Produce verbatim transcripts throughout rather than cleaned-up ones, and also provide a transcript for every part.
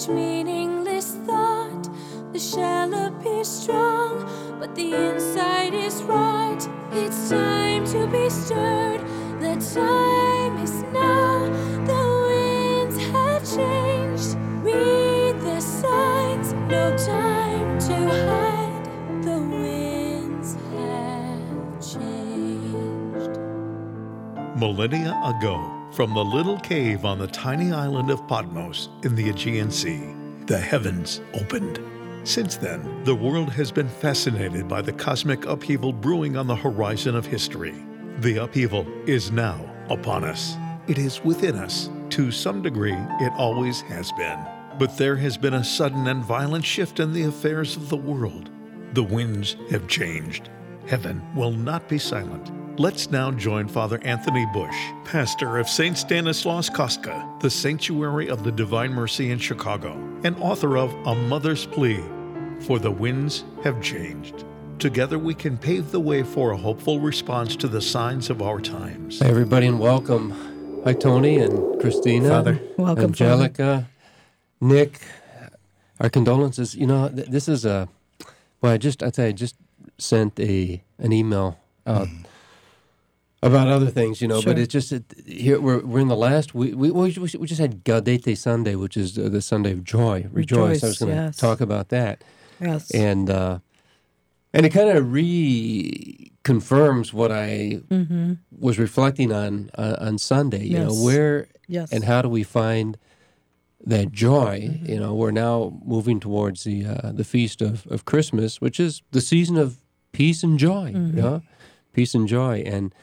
Each meaningless thought, the shell appears strong, but the inside is rot. It's time to be stirred. The time is now. The winds have changed. Read the signs. No time to hide. The winds have changed. Millennia ago, from the little cave on the tiny island of Patmos in the Aegean Sea, the heavens opened. Since then, the world has been fascinated by the cosmic upheaval brewing on the horizon of history. The upheaval is now upon us. It is within us. To some degree, it always has been. But there has been a sudden and violent shift in the affairs of the world. The winds have changed. Heaven will not be silent. Let's now join Father Anthony Bush, pastor of Saint Stanislaus Kostka, the Sanctuary of the Divine Mercy in Chicago, and author of A Mother's Plea, For the Winds Have Changed. Together we can pave the way for a hopeful response to the signs of our times. Hi, everybody, and welcome. Hi, Tony and Christina. Father. Welcome, Angelica, Nick. Our condolences. You know, th- this is a, well, I just, I tell you, I just sent a an email out mm. about other things, you know, Sure. but it's just, it, here, we're we're in the last, we we, we we just had Gaudete Sunday, which is uh, the Sunday of joy, rejoice. Rejoice, I was going to yes. talk about that. Yes. And, uh, and it kind of reconfirms what I mm-hmm. was reflecting on uh, on Sunday. You Yes. know, where Yes. and how do we find that joy? Mm-hmm. You know, we're now moving towards the uh, the feast of, of Christmas, which is the season of peace and joy. Mm-hmm. You know, peace and joy, and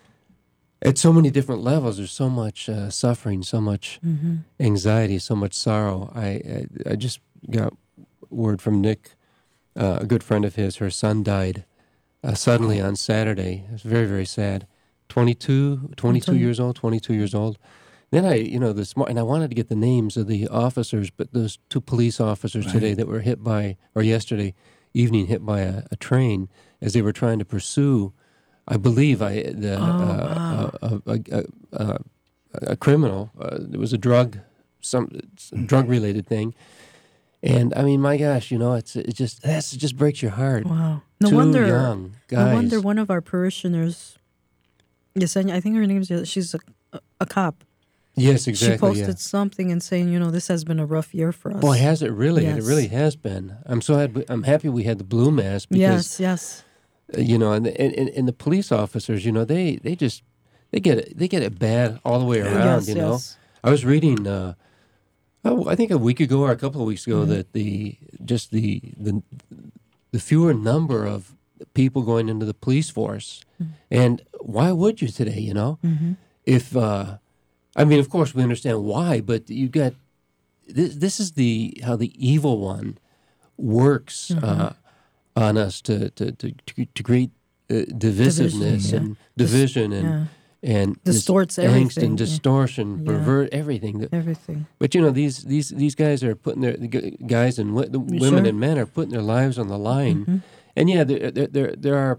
at so many different levels, there's so much uh, suffering, so much Mm-hmm. anxiety, so much sorrow. I I, I just got word from Nick. Uh, a good friend of his, her son died uh, suddenly on Saturday. It was very, very sad. twenty-two, twenty-two years old, twenty-two years old. Then I, you know, this morning, and I wanted to get the names of the officers, but those two police officers Right. today that were hit by, or yesterday evening hit by a, a train as they were trying to pursue, I believe, I the Oh, uh, wow. a, a, a, a, a criminal. Uh, it was a drug, some drug-related thing. And I mean, my gosh, you know, it's it just that's it just breaks your heart. Wow. No Two wonder. young guys. No wonder one of our parishioners, Yesenia, I think her name's, she's a, a, a cop. Yes, exactly. She posted yeah. something and saying, you know, this has been a rough year for us. Boy, has it really? Yes. It really has been. I'm so happy, I'm happy we had the blue mass Yes, because yes. uh, you know, and, and and the police officers, you know, they they just they get it they get it bad all the way around. Yes, you know, yes. I was reading. Uh, Oh, I think a week ago or a couple of weeks ago Mm-hmm. that the just the the the fewer number of people going into the police force, Mm-hmm. and why would you today? You know, Mm-hmm. if uh, I mean, of course we understand why, but you got this. This is the how the evil one works Mm-hmm. uh, on us to to to to, to create uh, divisiveness Division, yeah. and division and. Yeah. And this Distorts angst everything, and yeah. distortion, Yeah. pervert everything. That, Everything. but you know, these these these guys are putting their the gu- guys and w- the women Sure. and men are putting their lives on the line. Mm-hmm. And yeah, there, there there there are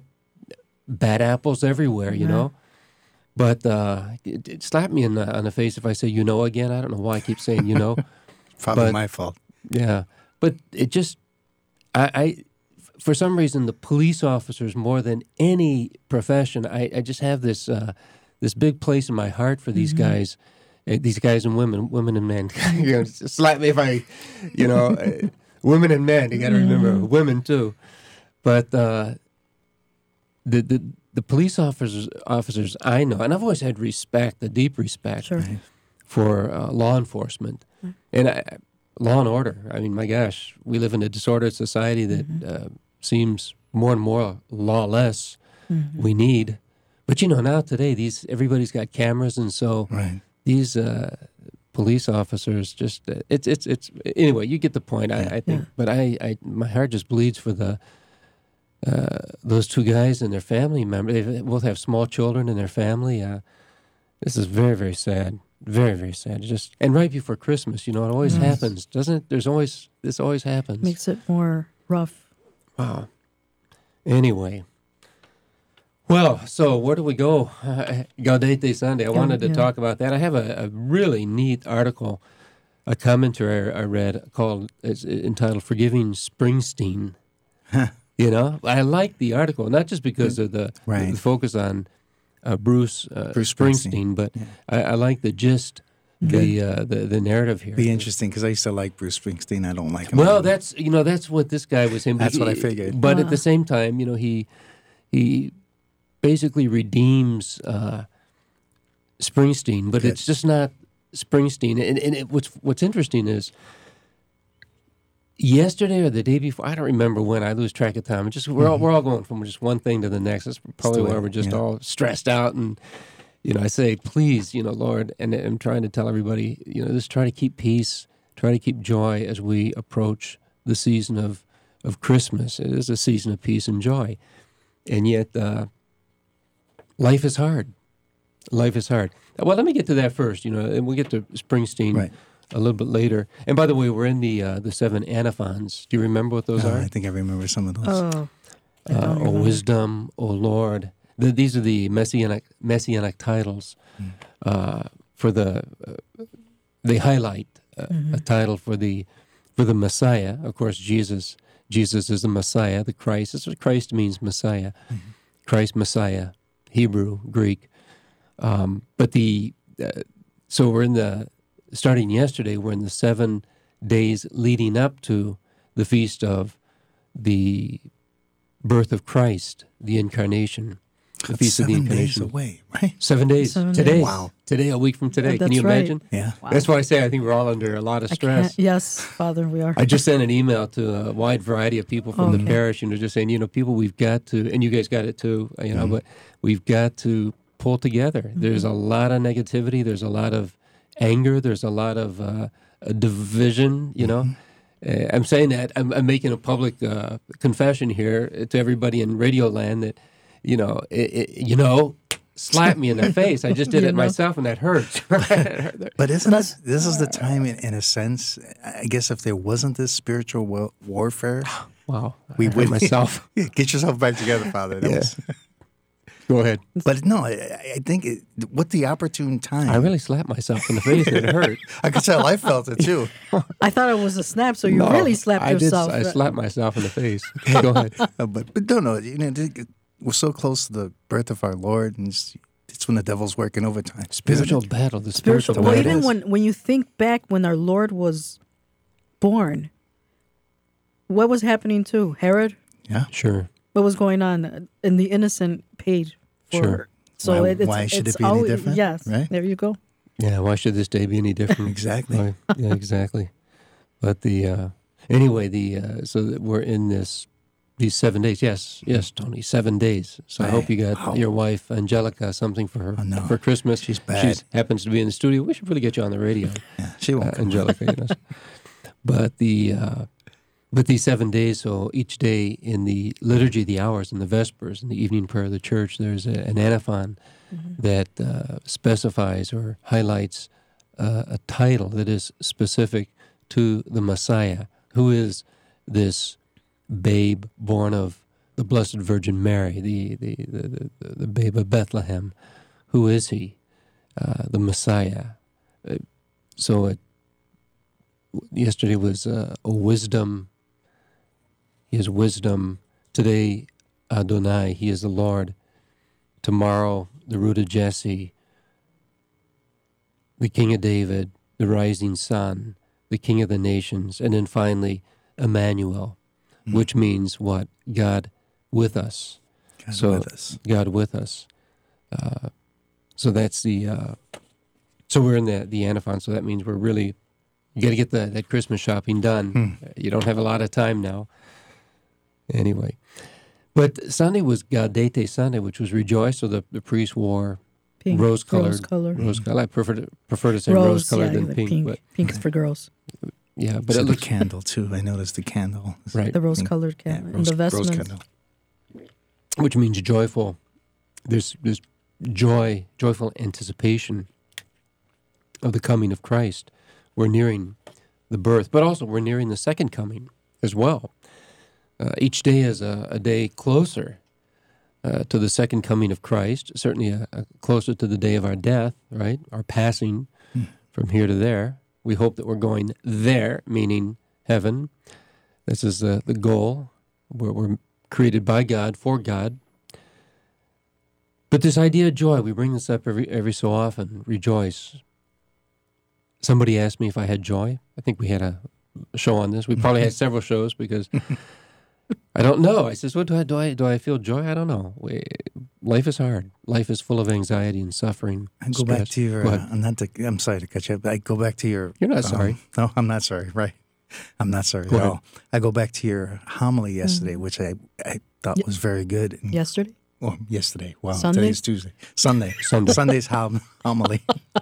bad apples everywhere, you Yeah. know. But uh, it, it slapped me in the, on the face if I say you know again. I don't know why I keep saying you know. Probably But- my fault. Yeah, but it just I, I for some reason the police officers more than any profession, I, I just have this uh, this big place in my heart for these Mm-hmm. guys, uh, these guys and women, women and men. You know, slap me if I, you know, uh, women and men. You got to remember Mm-hmm. women too. But uh, the the the police officers officers I know, and I've always had respect, a deep respect Sure. for uh, law enforcement, and I, law and order. I mean, my gosh, we live in a disordered society that uh, seems more and more lawless. Mm-hmm. We need, but you know, now today, these everybody's got cameras, and so Right. these uh, police officers just uh, it's it's it's anyway. You get the point. I, I think, Yeah. but I, I my heart just bleeds for the. Uh, those two guys and their family members, they both have small children in their family. Uh, this is very, very sad. Very, very sad. Just and right before Christmas, you know, it always Yes. happens, doesn't it? There's always this always happens. Makes it more rough. Wow. Anyway, well, so where do we go? Uh, Gaudete Sunday. I wanted to yeah. talk about that. I have a, a really neat article a commentary I read called, it's entitled "Forgiving Springsteen." You know, I like the article not just because of the, Right. the focus on uh, Bruce, uh, Bruce Springsteen, Springsteen, but yeah. I, I like the gist, the, uh, the the narrative here. Be interesting because I used to like Bruce Springsteen. I don't like him. Well, anymore. that's you know that's what this guy was saying. That's what I figured. But at Ah. the same time, you know, he he basically redeems uh, Springsteen, but Good. it's just not Springsteen. And, and it, what's what's interesting is yesterday or the day before, I don't remember when. I lose track of time. It's just we're all, we're all going from just one thing to the next. That's probably the way, why we're just yeah. all stressed out. And you know, I say, please, you know, Lord, and I'm trying to tell everybody, you know, just try to keep peace, try to keep joy as we approach the season of of Christmas. It is a season of peace and joy, and yet uh, life is hard. Life is hard. Well, let me get to that first, you know, and we'll get to Springsteen Right. a little bit later. And by the way, we're in the uh, the seven antiphons. Do you remember what those Oh, are? I think I remember some of those. Oh, I Uh, don't o remember. wisdom, O Lord. The, these are the messianic messianic titles uh, for the. Uh, they highlight uh, a title for the for the Messiah. Of course, Jesus. Jesus is the Messiah, the Christ. That's what Christ means, Messiah. Christ, Messiah, Hebrew, Greek. Um, but the uh, so we're in the starting yesterday. We're in the seven days leading up to the feast of the birth of Christ, the incarnation, the That's feast of the seven days incarnation. away, right? Seven days Seven today. days. Wow. Today, a week from today. Yeah, Can you that's right. imagine? Yeah. That's why I say I think we're all under a lot of I stress. can't. Yes, Father, we are. I just sent an email to a wide variety of people from the Okay. parish, and they're just saying, you know, people, we've got to, and you guys got it too, you know, but we've got to pull together. There's a lot of negativity. There's a lot of anger. There's a lot of uh, a division, you know. Uh, I'm saying that, I'm, I'm making a public uh, confession here to everybody in Radio Land that, you know, it, it, you know, slap me in the face. I just did You it know? myself, and that hurts. But isn't this, this is the time, in, in a sense, I guess if there wasn't this spiritual wa- warfare, Wow. we I hurt would myself. Yeah, get yourself back together, Father. That Yeah. was, Go ahead. but no, I, I think it, what the opportune time. I really slapped myself in the face, and it hurt. I could tell I felt it too. I thought it was a snap, so you No, really slapped I yourself. Did, I slapped myself in the face. Go ahead. Uh, but but no, no, you know, we're so close to the birth of our Lord, and it's, it's when the devil's working overtime. Spiritual isn't it? battle. The Spiritual. spiritual Well, way it battle. even is. when when you think back when our Lord was born, what was happening to Herod? Yeah. Sure. What was going on in the innocent paid for? Sure. So Why- it, it's, why should it's it be any always, different? Yes. Right? There you go. Yeah. Why should this day be any different? Exactly. Why- yeah. Exactly. But the uh, anyway, the uh, so that we're in this these seven days. Yes. Yes, Tony. Seven days. So I hope you got Wow. your wife Angelica something for her Oh, no. for Christmas. She's bad. She happens to be in the studio. We should really get you on the radio. Yeah, she won't uh, come. Angelica, you know. But the uh, but these seven days. So each day in the liturgy of the hours, in the Vespers, in the evening prayer of the church, there's a, an antiphon that uh, specifies or highlights uh, a title that is specific to the Messiah, who is this babe born of the Blessed Virgin Mary, the the the, the, the babe of Bethlehem. Who is he? Uh, the Messiah. Uh, so it. Yesterday was uh, a wisdom. He is wisdom. Today, Adonai, he is the Lord. Tomorrow, the root of Jesse, the King of David, the rising sun, the King of the nations, and then finally, Emmanuel, Mm. which means what? God with us. God so with us. God with us. Uh, so that's the. Uh, so we're in the the antiphon. So that means we're really. You got to get the, that Christmas shopping done. Hmm. You don't have a lot of time now. Anyway, but Sunday was Gaudete Sunday, which was rejoice. So the, the priest wore Pink. rose colored. Rose color. Rose color. I prefer to prefer to say Rose, rose colored yeah, than the pink, pink. but Pink is for girls. yeah, but So it the looks candle too. I noticed the candle. right, The rose Pink. colored Yeah, cat. and rose, the rose vestments. candle. which means joyful. There's there's joy, joyful anticipation of the coming of Christ. We're nearing the birth, but also we're nearing the second coming as well. Uh, each day is a, a day closer uh, to the second coming of Christ, certainly a, a closer to the day of our death, right? Our passing from here to there. We hope that we're going there, meaning heaven. This is the, the goal. We're, we're created by God, for God. But this idea of joy, we bring this up every every so often, rejoice. Somebody asked me if I had joy. I think we had a show on this. We probably had several shows because I don't know. I says, "What do I do? I do I feel joy? I don't know. We, life is hard. Life is full of anxiety and suffering. I go stress." back to your. Go Uh, ahead. I'm not. To, I'm sorry to cut you up. I go back to your. You're not um, sorry. No, I'm not sorry. Right. I'm not sorry Go at ahead. all. I go back to your homily yesterday, which I, I thought Ye- was very good. And, Yesterday? well, yesterday. Wow. Sunday? Today's Tuesday. Sunday. Sunday. Sunday's hom- homily.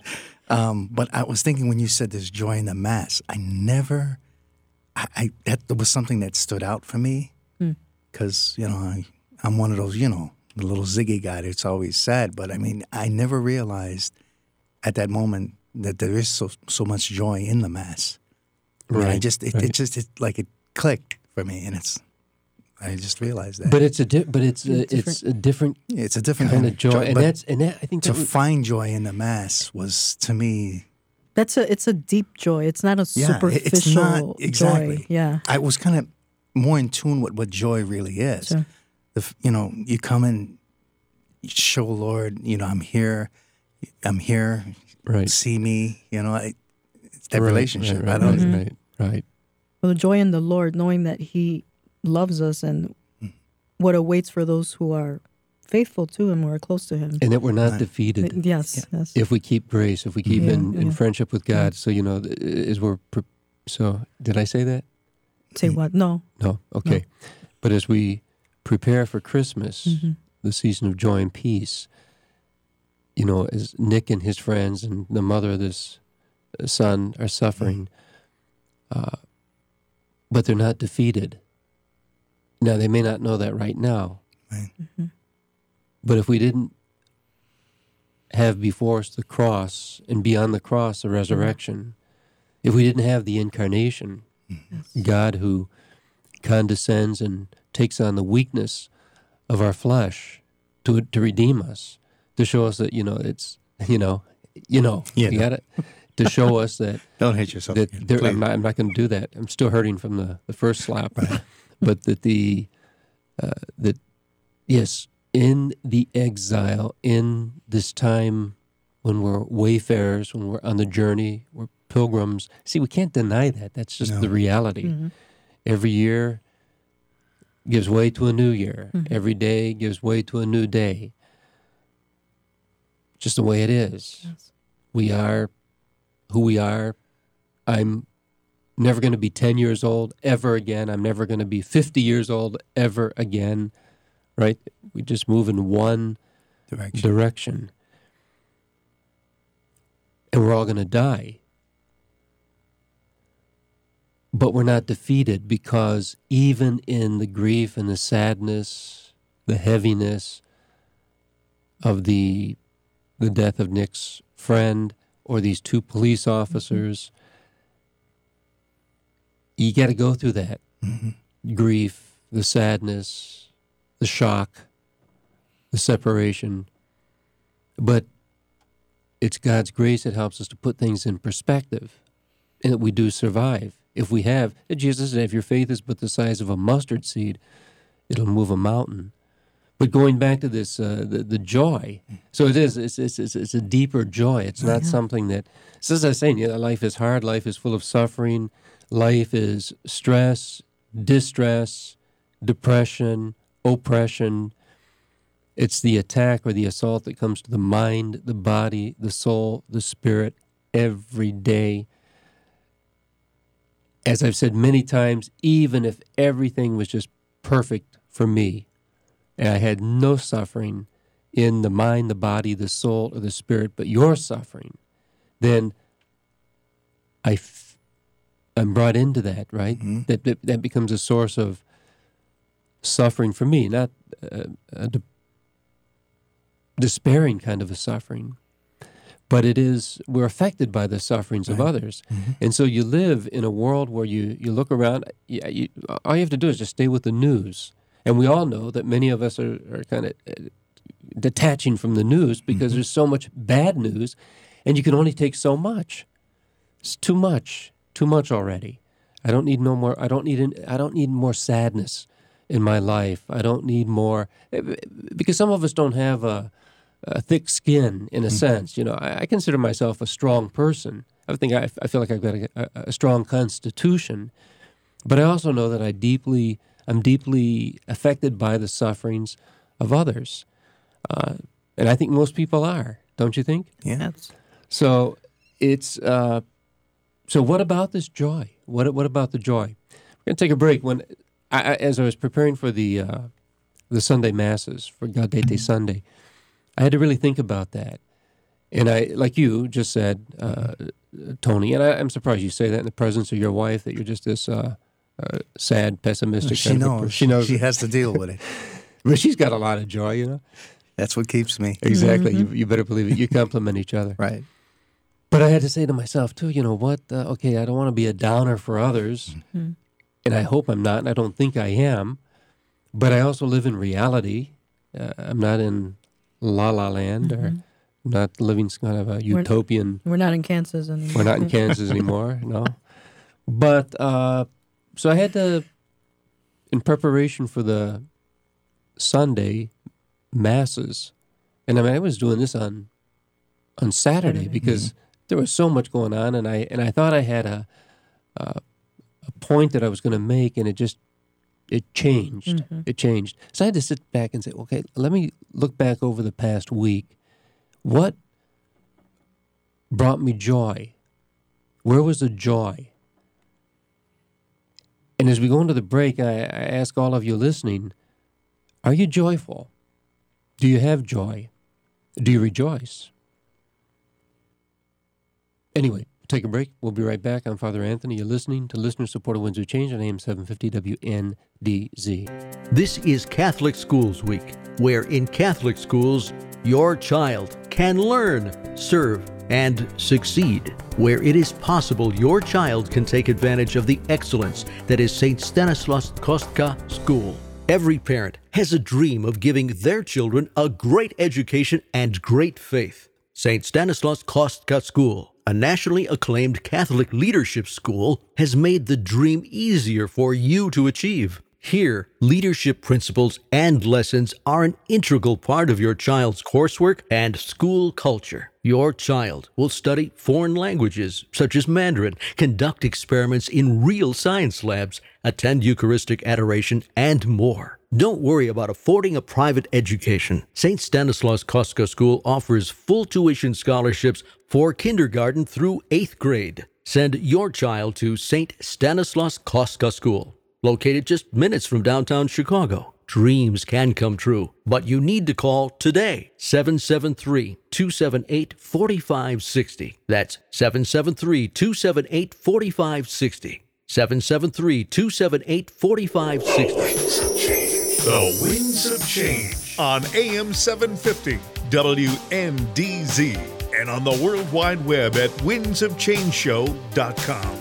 um, but I was thinking when you said there's joy in the Mass, I never. I, I that was something that stood out for me because you know I I'm one of those you know the little ziggy guy that's always sad. But I mean I never realized at that moment that there is so so much joy in the Mass. I mean, I Right, just it, right. it just it, like it clicked for me, and it's I just realized that. But it's a di- but it's a, Different. it's a different it's a different kind of joy, and but that's and that I think to that was, find joy in the Mass was to me. That's a it's a deep joy. It's not a Yeah, superficial it- it's not exactly. joy. Yeah. I was kind of more in tune with what joy really is. Sure. If you know, you come and you show Lord, you know, I'm here, I'm here, right. see me. You know, I, it's that Right, relationship. Right, right, I don't. right, Mhm. right, right. Well, the joy in the Lord, knowing that He loves us and what awaits for those who are faithful to Him or are close to Him. And that we're not Right. defeated. Yes, yes. If we keep grace, if we keep Yeah, in, in yeah. friendship with God, so you know, th- as we're pre- so. Did I say that? Say what? No. No. Okay. But as we prepare for Christmas, Mm-hmm. the season of joy and peace, you know, as Nick and his friends and the mother of this uh, son are suffering, uh, but they're not defeated. Now they may not know that right now, Right. but if we didn't have before us the cross and beyond the cross the resurrection, if we didn't have the incarnation, God who condescends and takes on the weakness of our flesh to to redeem us, to show us that, you know, it's, you know, you know, Yeah, you no. got it? To show us that, Don't hit yourself. that again, there, please. I'm not, I'm not going to do that. I'm still hurting from the, the first slap. But that the, uh, that, yes, in the exile, in this time when we're wayfarers, when we're on the journey, we're pilgrims. See, we can't deny that. That's just No. the reality. Every year gives way to a new year. Every day gives way to a new day. Just the way it is. Yes. We are who we are. I'm never going to be ten years old ever again. I'm never going to be fifty years old ever again. Right? We just move in one Direction. direction. And we're all going to die. But we're not defeated, because even in the grief and the sadness, the heaviness of the the death of Nick's friend or these two police officers, you got to go through that grief, the sadness, the shock, the separation. But it's God's grace that helps us to put things in perspective, and that we do survive. If we have, Jesus said, if your faith is but the size of a mustard seed, it'll move a mountain. But going back to this, uh, the, the joy, so it is, it's, it's, it's, it's a deeper joy. It's not something that, so as I was saying, you know, life is hard, life is full of suffering, life is stress, distress, depression, oppression. It's the attack or the assault that comes to the mind, the body, the soul, the spirit every day. As I've said many times, even if everything was just perfect for me, and I had no suffering in the mind, the body, the soul, or the spirit, but your suffering, then I f- I'm brought into that, right? Mm-hmm. That, that that becomes a source of suffering for me, not uh, a de- despairing kind of a suffering. But it is, we're affected by the sufferings of others. Mm-hmm. And so you live in a world where you, you look around, you, you, all you have to do is just stay with the news. And we all know that many of us are, are kind of uh, detaching from the news because Mm-hmm. there's so much bad news, and you can only take so much. It's too much, too much already. I don't need no more. I don't need. An, I don't need more sadness in my life. I don't need more, because some of us don't have a, a thick skin in a mm-hmm. sense. You know, I, I consider myself a strong person. I think I, I feel like I've got a, a, a strong constitution, but I also know that I deeply, I'm deeply affected by the sufferings of others, uh, and I think most people are. Don't you think? Yes. So it's. Uh, so what about this joy? What what about the joy? We're going to take a break. When I, I, as I was preparing for the uh, the Sunday masses for Gaudete mm-hmm. Sunday, I had to really think about that. And I, like you just said, uh, Tony, and I, I'm surprised you say that in the presence of your wife, that you're just this uh, uh, sad, pessimistic. She kind knows. Of a, she knows. She has to deal with it. But she's got a lot of joy, you know. That's what keeps me. Exactly. Mm-hmm. You, you better believe it. You complement each other. Right. But I had to say to myself, too, you know what? Uh, okay, I don't want to be a downer for others, mm-hmm. and I hope I'm not, and I don't think I am. But I also live in reality. Uh, I'm not in La La Land mm-hmm. or not living kind of a utopian. We're, we're not in Kansas anymore. We're not in Kansas anymore, no. But, uh, so I had to, in preparation for the Sunday masses, and I mean, I was doing this on on Saturday because mm-hmm. there was so much going on, and I and I thought I had a a, a point that I was going to make, and it just it changed. Mm-hmm. It changed. So I had to sit back and say, okay, let me look back over the past week. What brought me joy? Where was the joy? And as we go into the break, I, I ask all of you listening, are you joyful? Do you have joy? Do you rejoice? Anyway, take a break. We'll be right back. I'm Father Anthony. You're listening to Listener-Supported Winds of Change on A M seven fifty W N D Z. This is Catholic Schools Week, where in Catholic schools, your child can learn, serve, and succeed. Where it is possible, your child can take advantage of the excellence that is Saint Stanislaus Kostka School. Every parent has a dream of giving their children a great education and great faith. Saint Stanislaus Kostka School, a nationally acclaimed Catholic leadership school, has made the dream easier for you to achieve. Here, leadership principles and lessons are an integral part of your child's coursework and school culture. Your child will study foreign languages, such as Mandarin, conduct experiments in real science labs, attend Eucharistic adoration, and more. Don't worry about affording a private education. Saint Stanislaus Kostka School offers full tuition scholarships for kindergarten through eighth grade. Send your child to Saint Stanislaus Kostka School, located just minutes from downtown Chicago. Dreams can come true, but you need to call today, seven seven three, two seven eight, four five six zero. That's seven seven three, two seven eight, four five six zero. seven seven three, two seven eight, four five six zero. The Winds of Change on A M seven fifty W N D Z and on the World Wide Web at winds of change show dot com.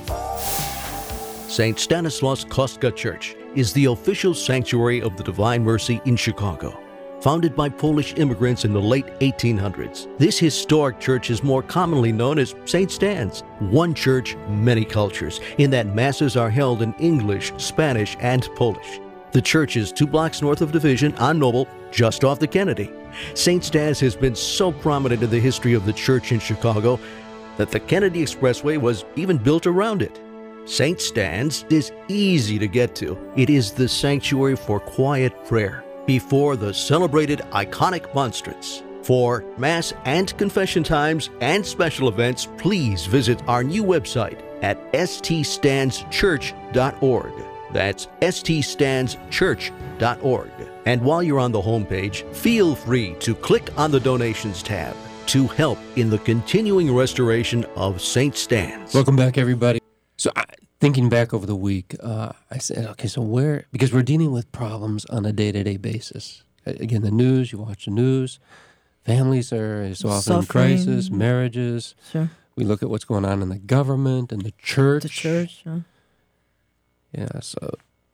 Saint Stanislaus Kostka Church is the official sanctuary of the Divine Mercy in Chicago. Founded by Polish immigrants in the late eighteen hundreds, this historic church is more commonly known as Saint Stan's. One church, many cultures, in that masses are held in English, Spanish, and Polish. The church is two blocks north of Division on Noble, just off the Kennedy. Saint Stan's has been so prominent in the history of the church in Chicago that the Kennedy Expressway was even built around it. Saint Stan's is easy to get to. It is the sanctuary for quiet prayer before the celebrated iconic monstrance. For Mass and confession times and special events, please visit our new website at s t stands church dot org. That's s t stands church dot org. And while you're on the homepage, feel free to click on the Donations tab to help in the continuing restoration of Saint Stan's. Welcome back, everybody. So I, thinking back over the week, uh, I said, okay, so where, because we're dealing with problems on a day-to-day basis. Again, the news, you watch the news, families are so often Suffering. in crisis, marriages. Sure. We look at what's going on in the government and the church. The church, yeah. Yeah, so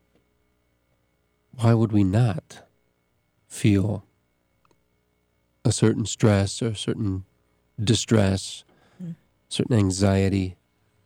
why would we not feel a certain stress or a certain distress, mm. certain anxiety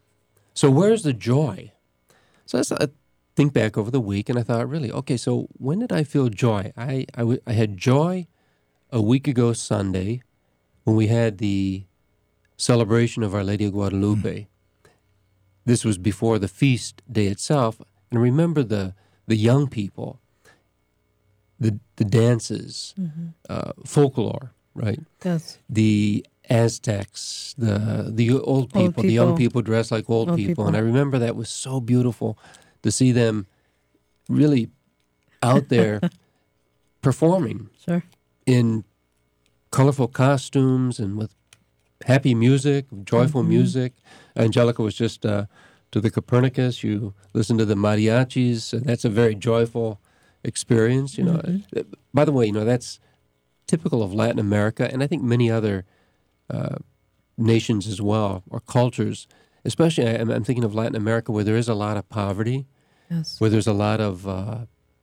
So where's the joy? So I think back over the week, and I thought, really, okay, so when did I feel joy? I, I, w- I had joy a week ago Sunday when we had the celebration of Our Lady of Guadalupe. This was before the feast day itself. And remember the, the young people, the the dances, Mm-hmm. uh, folklore, right? Yes. The Aztecs, the the old people, Old the young people. people dressed like old, Old people. people. And I remember that was so beautiful to see them really out there performing Sure. in colorful costumes and with happy music, joyful Mm-hmm. music. Angelica was just uh, to the Copernicus. You listen to the mariachis, and that's a very joyful experience. You know, Mm-hmm. Uh, by the way, you know that's typical of Latin America, and I think many other uh, nations as well, or cultures. Especially, I, I'm I'm thinking of Latin America, where there is a lot of poverty, Yes. where there's a lot of, uh,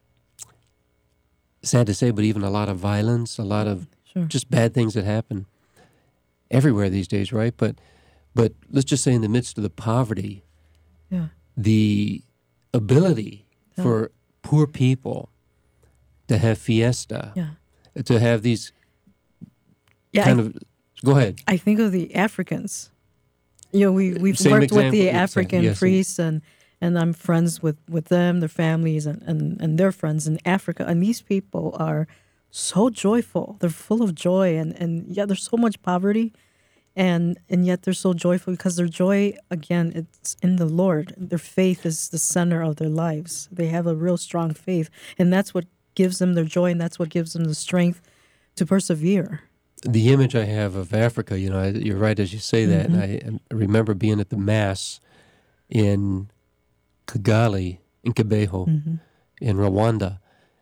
sad to say, but even a lot of violence, a lot of Sure. just bad things that happen everywhere these days, right? But, but let's just say in the midst of the poverty, Yeah. the ability Yeah. for poor people to have fiesta, Yeah. to have these Yeah. kind I, of, go ahead. I think of the Africans. You know, we we've Same worked with example, the exactly, African yes. priests, and and I'm friends with, with them, their families, and, and, and their friends in Africa. And these people are so joyful. They're full of joy, and, and yeah, there's so much poverty, and and yet they're so joyful because their joy, again, it's in the Lord. Their faith is the center of their lives. They have a real strong faith, and that's what gives them their joy, and that's what gives them the strength to persevere. The image I have of Africa, you know, I- you're right as you say that. And I, I remember being at the Mass in Kigali, in Kibeho, in Rwanda.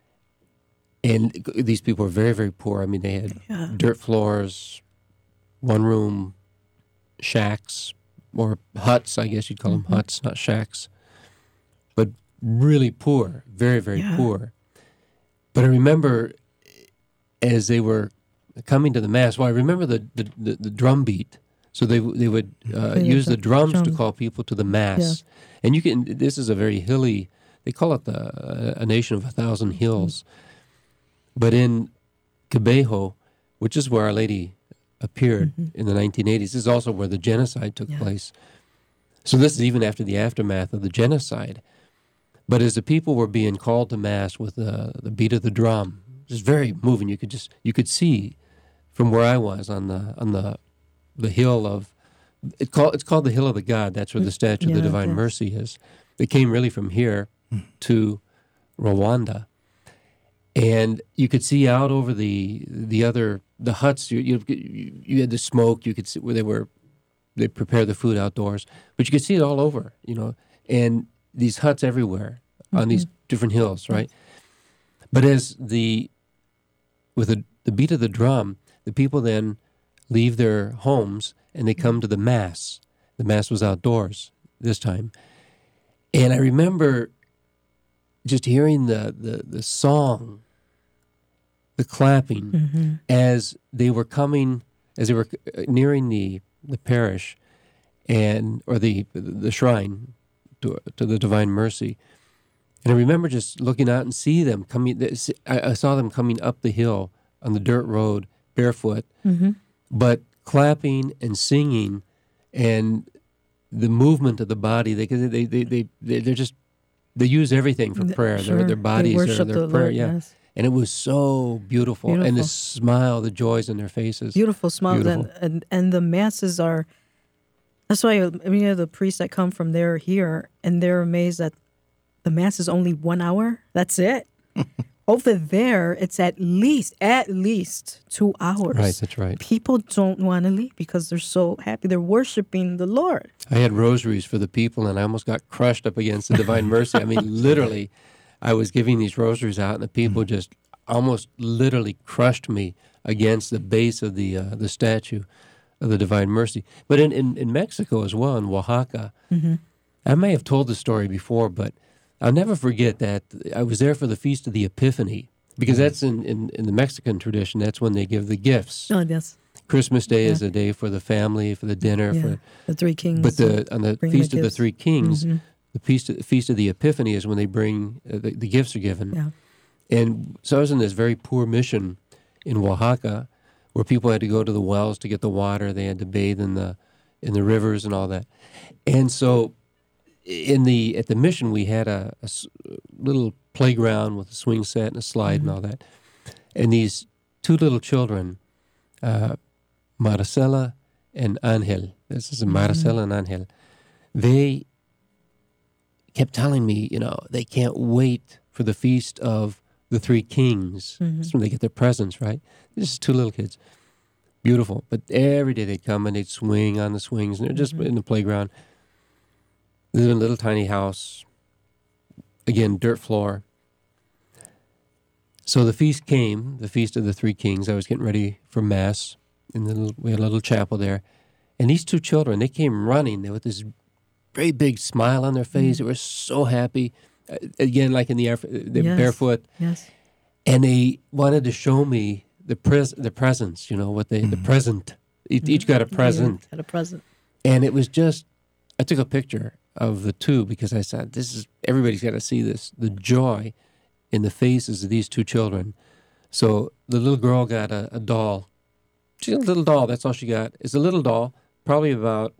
And g- these people were very, very poor. I mean, they had Yeah. dirt floors, one-room shacks, or huts, I guess you'd call them huts, not shacks. But really poor, very, very Yeah. poor. But I remember as they were coming to the Mass, well, I remember the, the, the, the drum beat. So they they would uh, Yeah, use the the drums to drum. call people to the Mass. Yeah. And you can, this is a very hilly, they call it the a nation of a thousand hills. But in Kibeho, which is where Our Lady appeared in the nineteen eighties, this is also where the genocide took Yeah. place. So this is even after the aftermath of the genocide. But as the people were being called to Mass with the, the beat of the drum, just very moving. You could just, you could see from where I was on the, on the, the hill of, it call, it's called the Hill of the God. That's where the Statue of the Yeah, Divine yes. Mercy is. It came really from here to Rwanda. And you could see out over the the other, the huts, you, you, you had the smoke, you could see where they were, they prepare the food outdoors, but you could see it all over, you know, and these huts everywhere on these different hills, right? But as the, with the, the beat of the drum, the people then leave their homes and they come to the Mass. The Mass was outdoors this time. And I remember just hearing the, the, the song, the clapping, as they were coming, as they were nearing the, the parish and, or the, the shrine to, to the Divine Mercy. And I remember just looking out and see them coming. I, I saw them coming up the hill on the dirt road, barefoot, but clapping and singing, and the movement of the body. They they they they they they're just they use everything for Th- prayer. sure. Their their They bodies, their, worship their the prayer. Lord, Yeah, yes. and it was so beautiful. And the Beautiful. smile, the joys in their faces. Beautiful smiles, and, Beautiful. and and the masses are. That's why I mean, the priests that come from there here, and they're amazed that the mass is only one hour. That's it. Over there, it's at least at least two hours. Right, that's right. People don't want to leave because they're so happy. They're worshiping the Lord. I had rosaries for the people, and I almost got crushed up against the Divine Mercy. I mean, literally, I was giving these rosaries out, and the people just almost literally crushed me against the base of the uh, the statue of the Divine Mercy. But in, in, in Mexico as well, in Oaxaca, I may have told the story before, but I'll never forget that I was there for the Feast of the Epiphany, because that's in, in, in the Mexican tradition, that's when they give the gifts. Oh, yes. Christmas Day Yeah. is a day for the family, for the dinner. Yeah. For The Three Kings. but the on the bring feast the of the gifts. Three Kings, Mhm. the feast feast of the Epiphany is when they bring uh, the, the gifts are given. Yeah. And so I was in this very poor mission in Oaxaca, where people had to go to the wells to get the water. They had to bathe in the in the rivers and all that. And so, in the at the mission, we had a, a s- little playground with a swing set and a slide and all that. And these two little children, uh, Maricela and Angel. This is Maricela and Angel. They kept telling me, you know, they can't wait for the feast of the Three Kings. That's when they get their presents, right? This is two little kids. Beautiful. But every day they'd come and they'd swing on the swings, and they're just in the playground. They live in a little tiny house. Again, dirt floor. So the feast came, the Feast of the Three Kings. I was getting ready for Mass. In the little, we had a little chapel there. And these two children, they came running they with this very big smile on their face. They were so happy. Uh, again, like in the air, they're Yes. barefoot. Yes. And they wanted to show me the pres- the presents, you know, what they, the present. Each, each got a present. Yeah, had a present. And it was just, I took a picture of the two because I said, this is, everybody's got to see this, the joy in the faces of these two children. So the little girl got a, a doll. She got a little doll, that's all she got. It's a little doll, probably about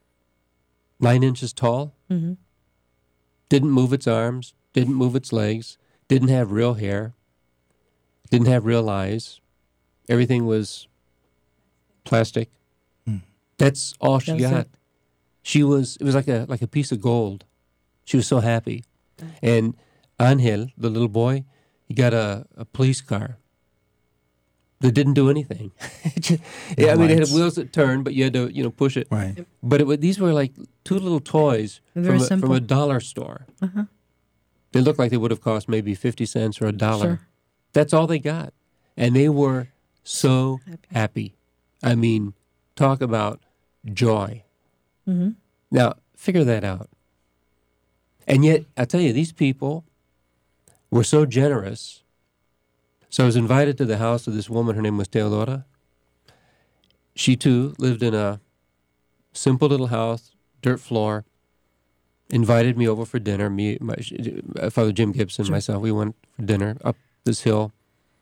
nine inches tall. Mm-hmm. Didn't move its arms, didn't move its legs, didn't have real hair, didn't have real eyes. Everything was plastic. Mm. That's all she That's got. it. She was, it was like a like a piece of gold. She was so happy. And Angel, the little boy, he got a, a police car that didn't do anything. Just- yeah, I mean, it had lights. wheels that turned, but you had to, you know, push it. Right. But it, wa- these were like two little toys And from very a, from simple. a dollar store. Uh-huh. They looked like they would have cost maybe fifty cents or a dollar. Sure. That's all they got. And they were so Happy. happy. I mean, talk about joy. Mm-hmm. Now, figure that out. And yet, I tell you, these people were so generous. So I was invited to the house of this woman. Her name was Teodora. She, too, lived in a simple little house, dirt floor. Invited me over for dinner. Me, my, uh, Father Jim Gibson, Sure. myself, we went for dinner up this hill.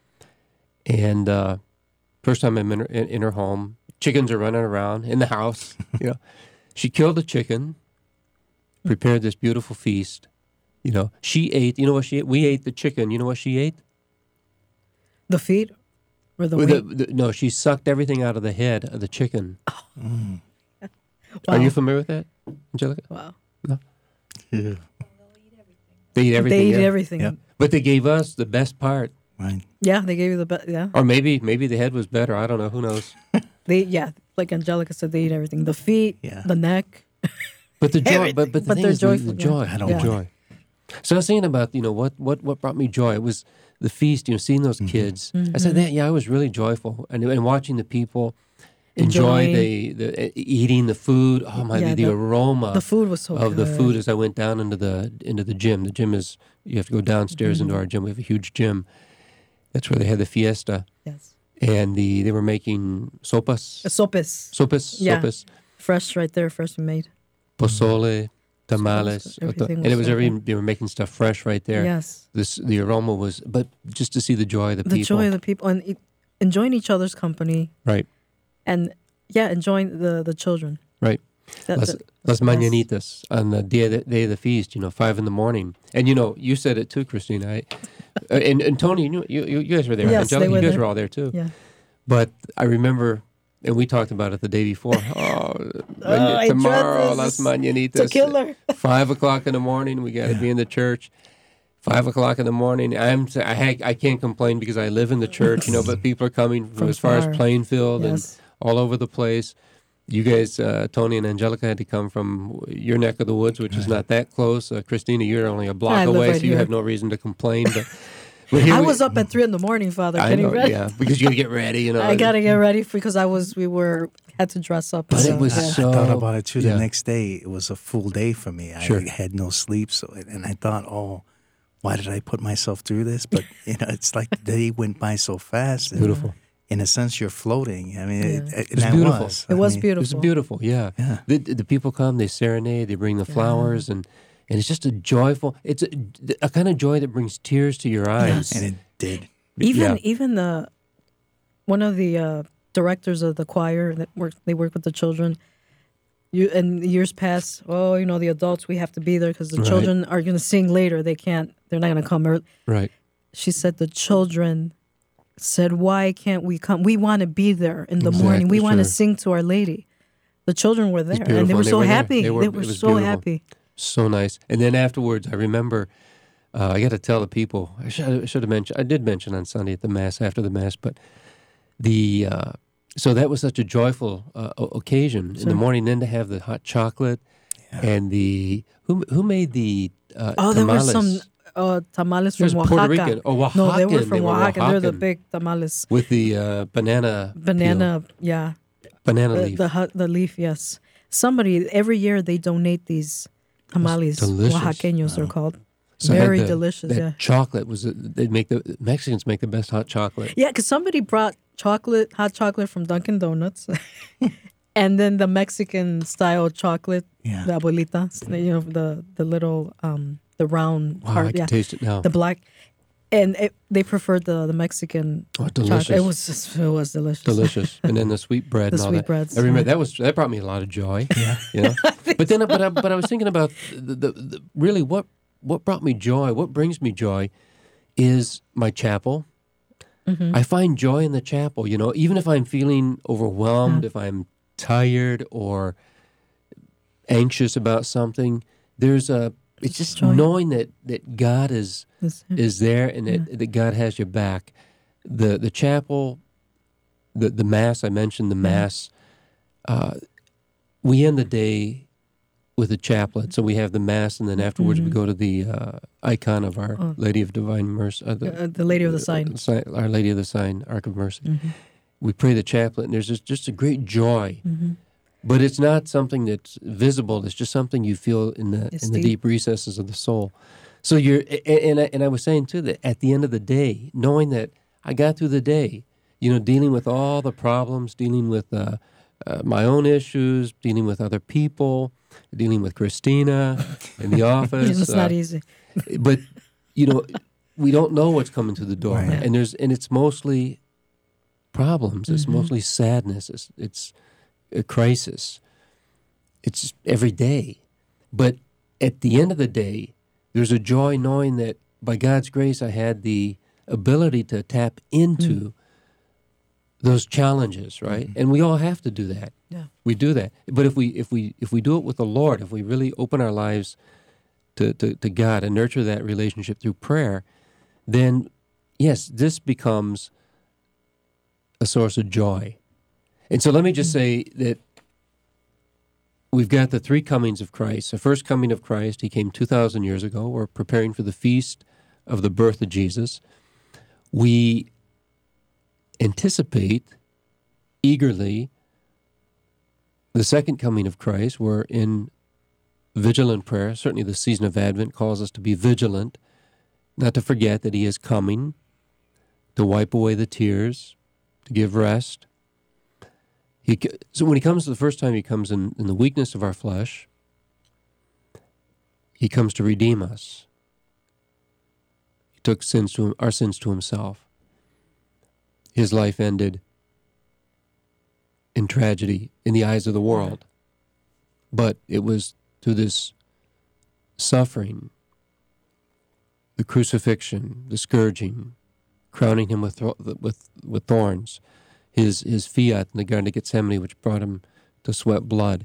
And uh, first time I'm in her, in, in her home. Chickens are running around in the house. You know, she killed a chicken, prepared this beautiful feast. You know, she ate. You know what she ate? We ate the chicken. You know what she ate? The feet or the With wing? the- the- no, she sucked everything out of the head of the chicken. Mm. Are you Wow. familiar with that, Angelica? Wow. Yeah. They eat everything. They eat yeah. everything. Yep. But they gave us the best part, Right. Yeah, they gave you the best. Yeah. or maybe maybe the head was better. I don't know. Who knows? They yeah, like Angelica said, they eat everything. The feet, Yeah. the neck. But the joy, Everything. but, but the But thing they're is the, joyful, the yeah. joy, I don't the want joy. So I was thinking about, you know, what, what, what brought me joy. It was the feast, you know, seeing those kids. I said that, yeah, I was really joyful. And, and watching the people enjoy Enjoying. the, the uh, eating the food. Oh my, Yeah, the, the, the- aroma The food was so of good. the food as I went down into the into the gym. The gym is, you have to go downstairs into our gym. We have a huge gym. That's where they had the fiesta. Yes. And the they were making sopas. Uh, Sopes. Sopas, Yeah. sopas, Fresh right there, fresh made. pozole, tamales. everything and it was was so every, good. they were making stuff fresh right there. Yes. This the aroma was, but just to see the joy of the, The people, joy of the people and it, enjoying each other's company right, and yeah, enjoying the the children. right. That, Las, that- las that's the best. mañanitas on the day of the, day of the feast, you know, five in the morning, and you know, you said it too, Christina. I, uh, and, and Tony, you, you you guys were there. Yes, Angelica, they were you guys there. were all there too. Yeah. But I remember, and we talked about it the day before. Oh, Oh, I dread tomorrow, this. las It's mañanitas. a killer. Five o'clock in the morning, we got to be in the church. Five o'clock in the morning, I'm I ha- I can't complain because I live in the church, you know. But people are coming from, From as far far. as Plainfield Yes. and all over the place. You guys, uh, Tony and Angelica, had to come from your neck of the woods, which is not that close. Uh, Christina, you're only a block I live away, right so you here. have no reason to complain. But, but here I we- was up at three in the morning, Father. I Getting know, ready. yeah, because you gotta get ready, you know. I gotta get ready because I was we were had to dress up. But so, it was yeah. so- I thought about it too. The yeah. next day, it was a full day for me. Sure. I had no sleep, so and I thought, oh, why did I put myself through this? But you know, it's like the day went by so fast. And, Beautiful. in a sense, you're floating. I mean, Yeah. it, it, It was and I beautiful. was. It I was mean, beautiful. It was beautiful, yeah. Yeah. The, the people come, they serenade, they bring the flowers, and, and it's just a joyful, it's a, a kind of joy that brings tears to your eyes. And it did. Even Yeah. even the one of the uh, directors of the choir that work they work with the children. You in years past, oh, you know, the adults, we have to be there because the Right. children are going to sing later. They can't. They're not going to come early. Right. She said the children said, "Why can't we come? We want to be there in the Exactly, morning. We want to sure. sing to Our Lady." The children were there, and they beautiful, were and they so were there. happy. They were- They it were was so beautiful. happy. So nice. And then afterwards, I remember, uh, I got to tell the people, I should, I should have mentioned, I did mention on Sunday at the Mass, after the Mass, but the, uh, so that was such a joyful uh, o- occasion in the morning, then to have the hot chocolate and the, who who made the uh, Oh, there were tamales? some uh, tamales from There's Oaxaca. Puerto Rican. Oh, No, they were Oaxacan. from They were Oaxaca. They're the Oaxacan. big tamales. With the uh, banana Banana, peel, yeah. banana The, leaf. the hu- the leaf, yes. Somebody every year they donate these tamales. delicious. Oaxaqueños they're called. So I had Very the- delicious. That Yeah, chocolate was, they make the, Mexicans make the best hot chocolate. yeah. Because somebody brought chocolate, hot chocolate from Dunkin' Donuts, and then the Mexican style chocolate, Yeah. the abuelita, you know, the the little um the round Wow, part, I can yeah, taste it now. the black, and it, they preferred the the Mexican Oh, chocolate. delicious. It was just it was delicious. Delicious, and then the sweet bread, The and all sweet that. breads, I remember yeah. that was that brought me a lot of joy. Yeah, you know. But then, but I, but I was thinking about the, the, the really what what brought me joy, what brings me joy, is my chapel. Mm-hmm. I find joy in the chapel. You know, even if I'm feeling overwhelmed, if I'm tired or anxious about something, there's a. It's just Joy. knowing that that God is This- is there and that, that God has your back. The the chapel, the the mass, I mentioned the mass. Uh, we end the day with a chaplet, so we have the mass, and then afterwards we go to the uh, icon of Our Oh. Lady of Divine Mercy, uh, uh, the Lady of the Sign. uh, Si- Our Lady of the Sign, Ark of Mercy. Mm-hmm. We pray the chaplet, and there's just, just a great joy. But it's not something that's visible. It's just something you feel in the It's in the deep. deep recesses of the soul. So you're, and, and I, and I was saying too that at the end of the day, knowing that I got through the day, you know, dealing with all the problems, dealing with uh, uh, my own issues, dealing with other people, dealing with Christina in the office. It's uh, not easy. but you know, we don't know what's coming through the door, Right. and there's and it's mostly problems. It's Mm-hmm. mostly sadness. It's, it's a crisis. It's every day, but at the end of the day, there's a joy knowing that by God's grace, I had the ability to tap into Mm. those challenges, right? And we all have to do that. Yeah. We do that. But if we if we if we do it with the Lord, if we really open our lives to, to, to God and nurture that relationship through prayer, then yes, this becomes a source of joy. And so let me just say that we've got the three comings of Christ. The first coming of Christ, he came two thousand years ago. We're preparing for the feast of the birth of Jesus. We anticipate eagerly the second coming of Christ. We're in vigilant prayer. Certainly the season of Advent calls us to be vigilant, not to forget that he is coming to wipe away the tears, to give rest. He, so when he comes the first time, he comes in, in the weakness of our flesh. He comes to redeem us. He took sins to him, our sins to himself. His life ended in tragedy in the eyes of the world. But it was through this suffering, the crucifixion, the scourging, crowning him with thro- with with thorns, his his fiat in the Garden of Gethsemane, which brought him to sweat blood.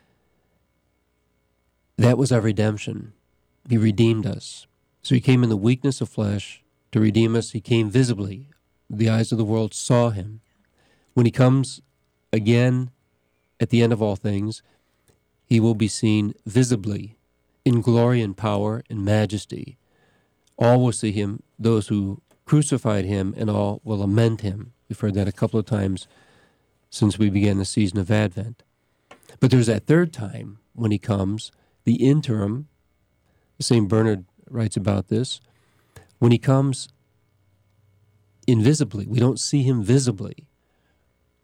That was our redemption. He redeemed us. So he came in the weakness of flesh to redeem us. He came visibly. The eyes of the world saw him. When he comes again at the end of all things, he will be seen visibly in glory and power and majesty. All will see him, those who crucified him, and all will lament him. We've heard that a couple of times since we began the season of Advent. But there's that third time when he comes, the interim. Saint Bernard writes about this. When he comes invisibly, we don't see him visibly,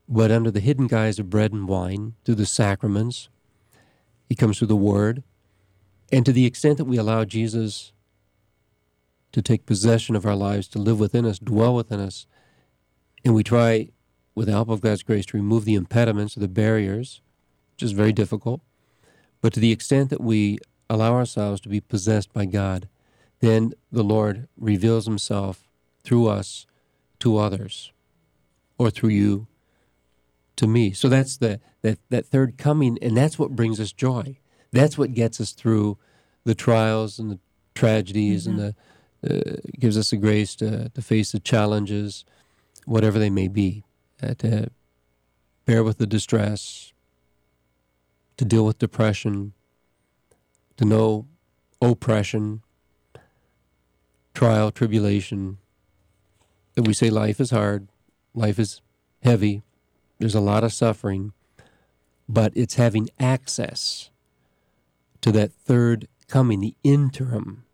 but under the hidden guise of bread and wine, through the sacraments. He comes through the Word. And to the extent that we allow Jesus to take possession of our lives, to live within us, dwell within us, and we try, with the help of God's grace, to remove the impediments or the barriers, which is very difficult, but to the extent that we allow ourselves to be possessed by God, then the Lord reveals himself through us to others, or through you to me. So that's the that, that third coming, and that's what brings us joy. That's what gets us through the trials and the tragedies, mm-hmm. and the uh, gives us the grace to, to face the challenges, whatever they may be, uh, to bear with the distress, to deal with depression, to know oppression, trial, tribulation, that we say life is hard, life is heavy, there's a lot of suffering, but it's having access to that third coming, the interim,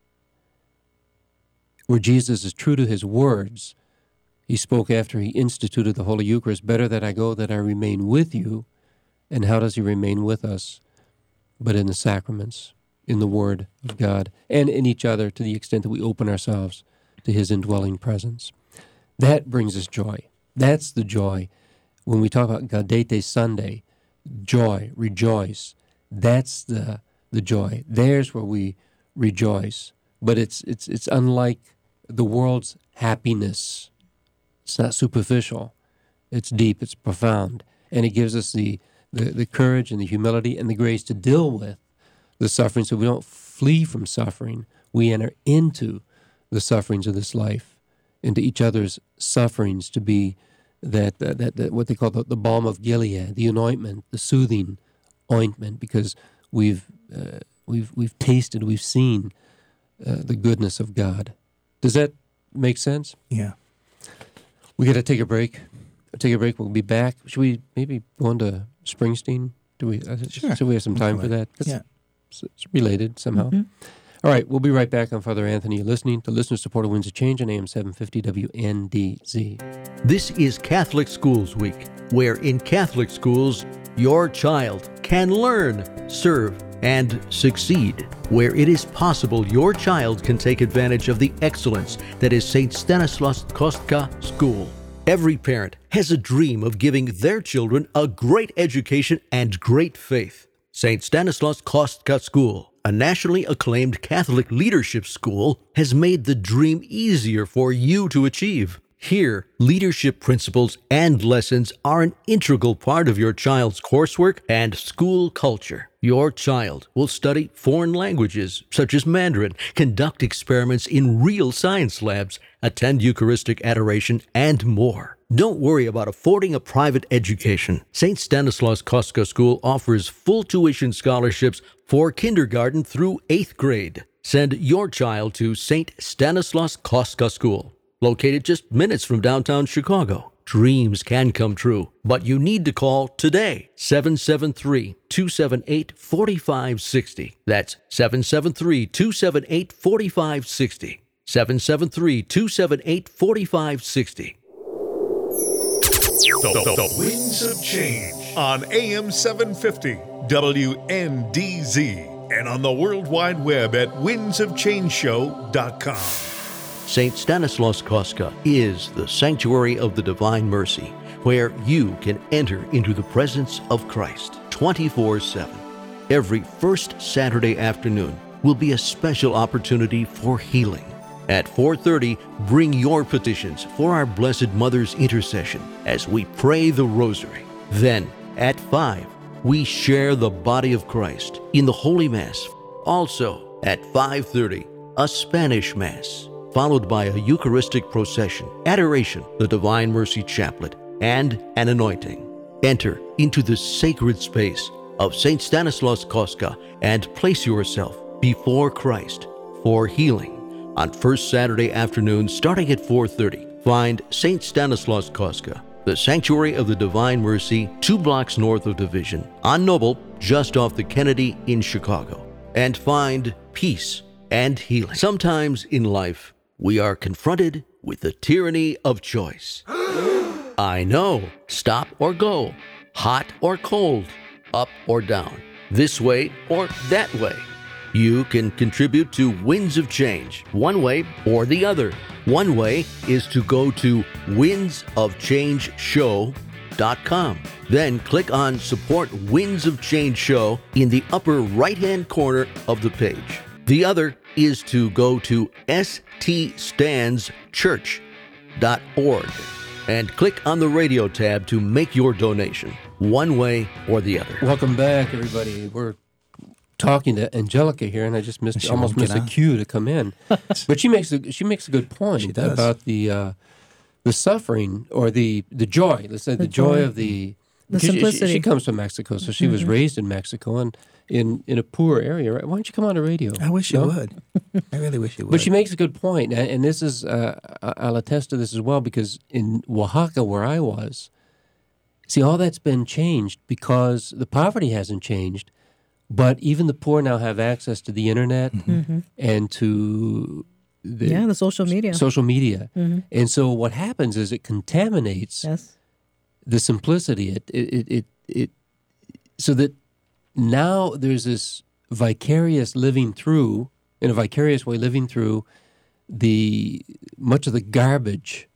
where Jesus is true to his words. He spoke after he instituted the Holy Eucharist, better that I go, that I remain with you. And how does he remain with us? But in the sacraments, in the Word of God, and in each other, to the extent that we open ourselves to his indwelling presence. That brings us joy. That's the joy. When we talk about Gaudete Sunday, joy, rejoice, that's the the joy. There's where we rejoice. But it's it's it's unlike the world's happiness. It's not superficial. It's deep, it's profound. And it gives us the, the, the courage and the humility and the grace to deal with the suffering, so we don't flee from suffering. We enter into the sufferings of this life, into each other's sufferings, to be that, uh, that, that what they call the, the balm of Gilead, the anointment, the soothing ointment, because we've uh, we've we've tasted, we've seen uh, the goodness of God. Does that make sense? Yeah. We got to take a break. Take a break. We'll be back. Should we maybe go on to Springsteen? Do we? Uh, sure. Should we have some time okay. for that? It's, yeah. It's, it's related somehow. Mm-hmm. All right. We'll be right back on Father Anthony. You're listening to Listener Supported Winds of Change on A M seven fifty W N D Z. This is Catholic Schools Week, where in Catholic schools, your child can learn, serve, and succeed. Where it is possible, your child can take advantage of the excellence that is Saint Stanislaus Kostka School. Every parent has a dream of giving their children a great education and great faith. Saint Stanislaus Kostka School, a nationally acclaimed Catholic leadership school, has made the dream easier for you to achieve. Here, leadership principles and lessons are an integral part of your child's coursework and school culture. Your child will study foreign languages, such as Mandarin, conduct experiments in real science labs, attend Eucharistic adoration, and more. Don't worry about affording a private education. Saint Stanislaus Kostka School offers full tuition scholarships for kindergarten through eighth grade. Send your child to Saint Stanislaus Kostka School, located just minutes from downtown Chicago. Dreams can come true, but you need to call today, seven seven three, two seven eight, four five six zero. That's seven seven three, two seven eight, four five six zero. seven seven three, two seven eight, four five six zero. The, the, the Winds of Change on A M seven fifty W N D Z and on the World Wide Web at winds of change show dot com. Saint Stanislaus Kostka is the sanctuary of the Divine Mercy, where you can enter into the presence of Christ twenty-four seven. Every first Saturday afternoon will be a special opportunity for healing. At four thirty, bring your petitions for our Blessed Mother's intercession as we pray the Rosary. Then, at five, we share the body of Christ in the Holy Mass. Also, at five thirty, a Spanish Mass, followed by a Eucharistic procession, adoration, the Divine Mercy Chaplet, and an anointing. Enter into the sacred space of Saint Stanislaus Kostka and place yourself before Christ for healing. On first Saturday afternoon, starting at four thirty, find Saint Stanislaus Kostka, the Sanctuary of the Divine Mercy, two blocks north of Division, on Noble, just off the Kennedy in Chicago, and find peace and healing. Sometimes in life, we are confronted with the tyranny of choice. I know. Stop or go. Hot or cold. Up or down. This way or that way. You can contribute to Winds of Change, one way or the other. One way is to go to winds of change show dot com. Then click on Support Winds of Change Show in the upper right-hand corner of the page. The other is to go to s t stands church dot org and click on the radio tab to make your donation, one way or the other. Welcome back, everybody. We're talking to Angelica here, and I just missed She almost won't missed get a out. cue to come in. But she makes a she makes a good point She does. about the uh, the suffering or the the joy. Let's say the, The joy joy. of the The because she- She, simplicity. she comes from Mexico, so she was raised in Mexico and in in a poor area. Right? Why don't you come on the radio? I wish you No? would. I really wish you would. But she makes a good point, and, and this is uh, I- I'll attest to this as well because in Oaxaca, where I was, see, all that's been changed because the poverty hasn't changed, but even the poor now have access to the internet and to the Yeah, the social media. social media, and so what happens is it contaminates Yes. the simplicity. It it it it, it so that now there's this vicarious living through, in a vicarious way, living through the much of the garbage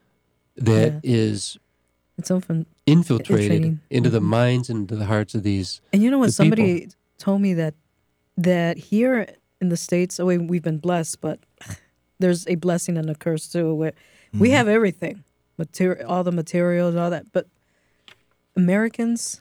that is It's often, infiltrated Infiltrating. into the minds and into the hearts of these. and you know what? The Somebody people. told me that that here in the States, oh, we- we've been blessed, but there's a blessing and a curse too. Where we have everything, material, all the materials, all that, but Americans,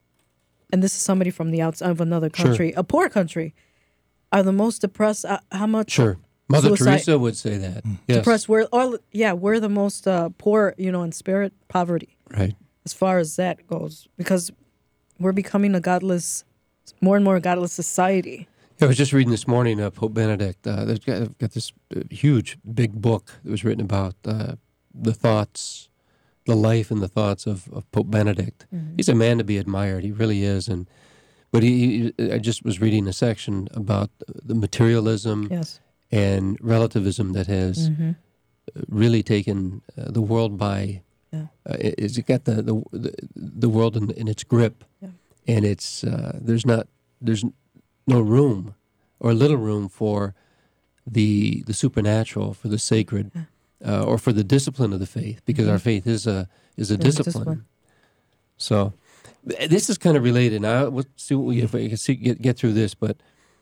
and this is somebody from the outside of another Sure. country, a poor country, are the most depressed. Uh, how much Sure, Mother Suicide- Teresa would say that. Yes, depressed? We're all, yeah, we're the most uh, poor, you know, in spirit, poverty, right. as far as that goes, because we're becoming a godless, more and more godless society. I was just reading this morning, uh, Pope Benedict. Uh, they've got, got this uh, huge, big book that was written about uh, the thoughts, the life and the thoughts of, of Pope Benedict. He's a man to be admired. He really is. And but he, he, I just was reading a section about the materialism Yes. and relativism that has Mm-hmm. really taken uh, the world by. Yeah. Uh, it- it's got the the the, the world in, in its grip, Yeah. and it's uh, there's not there's no room or little room for the the supernatural, for the sacred, uh, or for the discipline of the faith, because our faith is a is a Is a discipline. discipline. So th- this is kind of related. Now let's see what we, if I can see, get get through this. But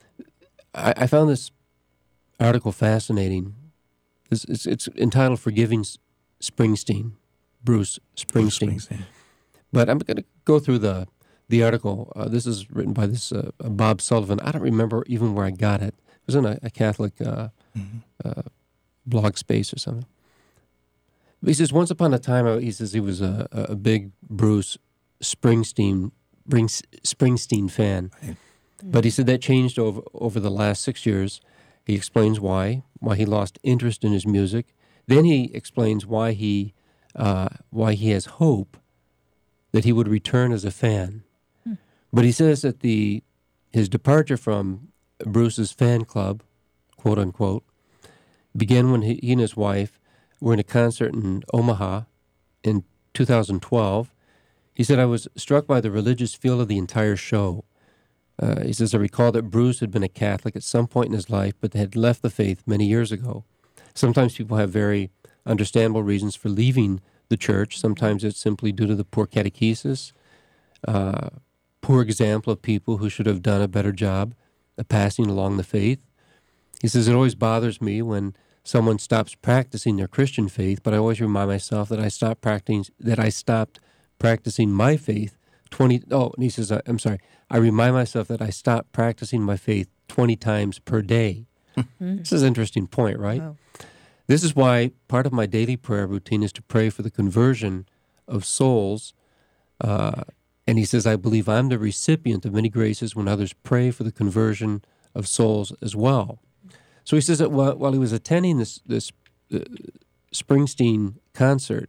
I, I found this article fascinating. It's, it's, it's entitled "Forgiving S- Springsteen," Bruce Springsteen. Springsteen. But I'm going to go through the the article. Uh, this is written by this uh, uh, Bob Sullivan. I don't remember even where I got it. It was in a, a Catholic uh, uh, blog space or something. But he says, once upon a time, uh, he says he was a, a a big Bruce Springsteen Brings, Springsteen fan. But he said that changed over over the last six years. He explains why, why he lost interest in his music. Then he explains why he uh, why he has hope that he would return as a fan. But he says that the his departure from Bruce's fan club, quote unquote, began when he, he and his wife were in a concert in Omaha in two thousand twelve. He said, I was struck by the religious feel of the entire show. Uh, he says, I recall that Bruce had been a Catholic at some point in his life, but had left the faith many years ago. Sometimes people have very understandable reasons for leaving the church. Sometimes it's simply due to the poor catechesis, uh, poor example of people who should have done a better job of passing along the faith. He says, it always bothers me when someone stops practicing their Christian faith, but I always remind myself that I stopped practicing, that I stopped practicing my faith twenty, oh, and he says, I, I'm sorry, I remind myself that I stopped practicing my faith twenty times per day. This is an interesting point, right? Wow. This is why part of my daily prayer routine is to pray for the conversion of souls. Uh, and he says, I believe I'm the recipient of many graces when others pray for the conversion of souls as well. So he says that while, while he was attending this, this uh, Springsteen concert,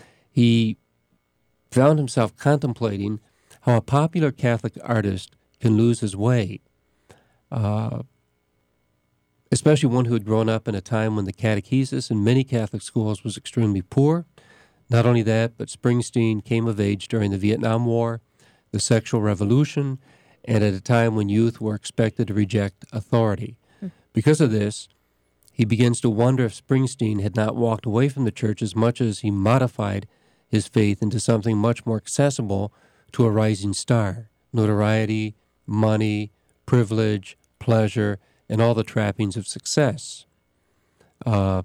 he found himself contemplating how a popular Catholic artist can lose his way, uh, especially one who had grown up in a time when the catechesis in many Catholic schools was extremely poor. Not only that, but Springsteen came of age during the Vietnam War, the sexual revolution, and at a time when youth were expected to reject authority. Mm. Because of this, he begins to wonder if Springsteen had not walked away from the church as much as he modified his faith into something much more accessible to a rising star: notoriety, money, privilege, pleasure, and all the trappings of success. Uh,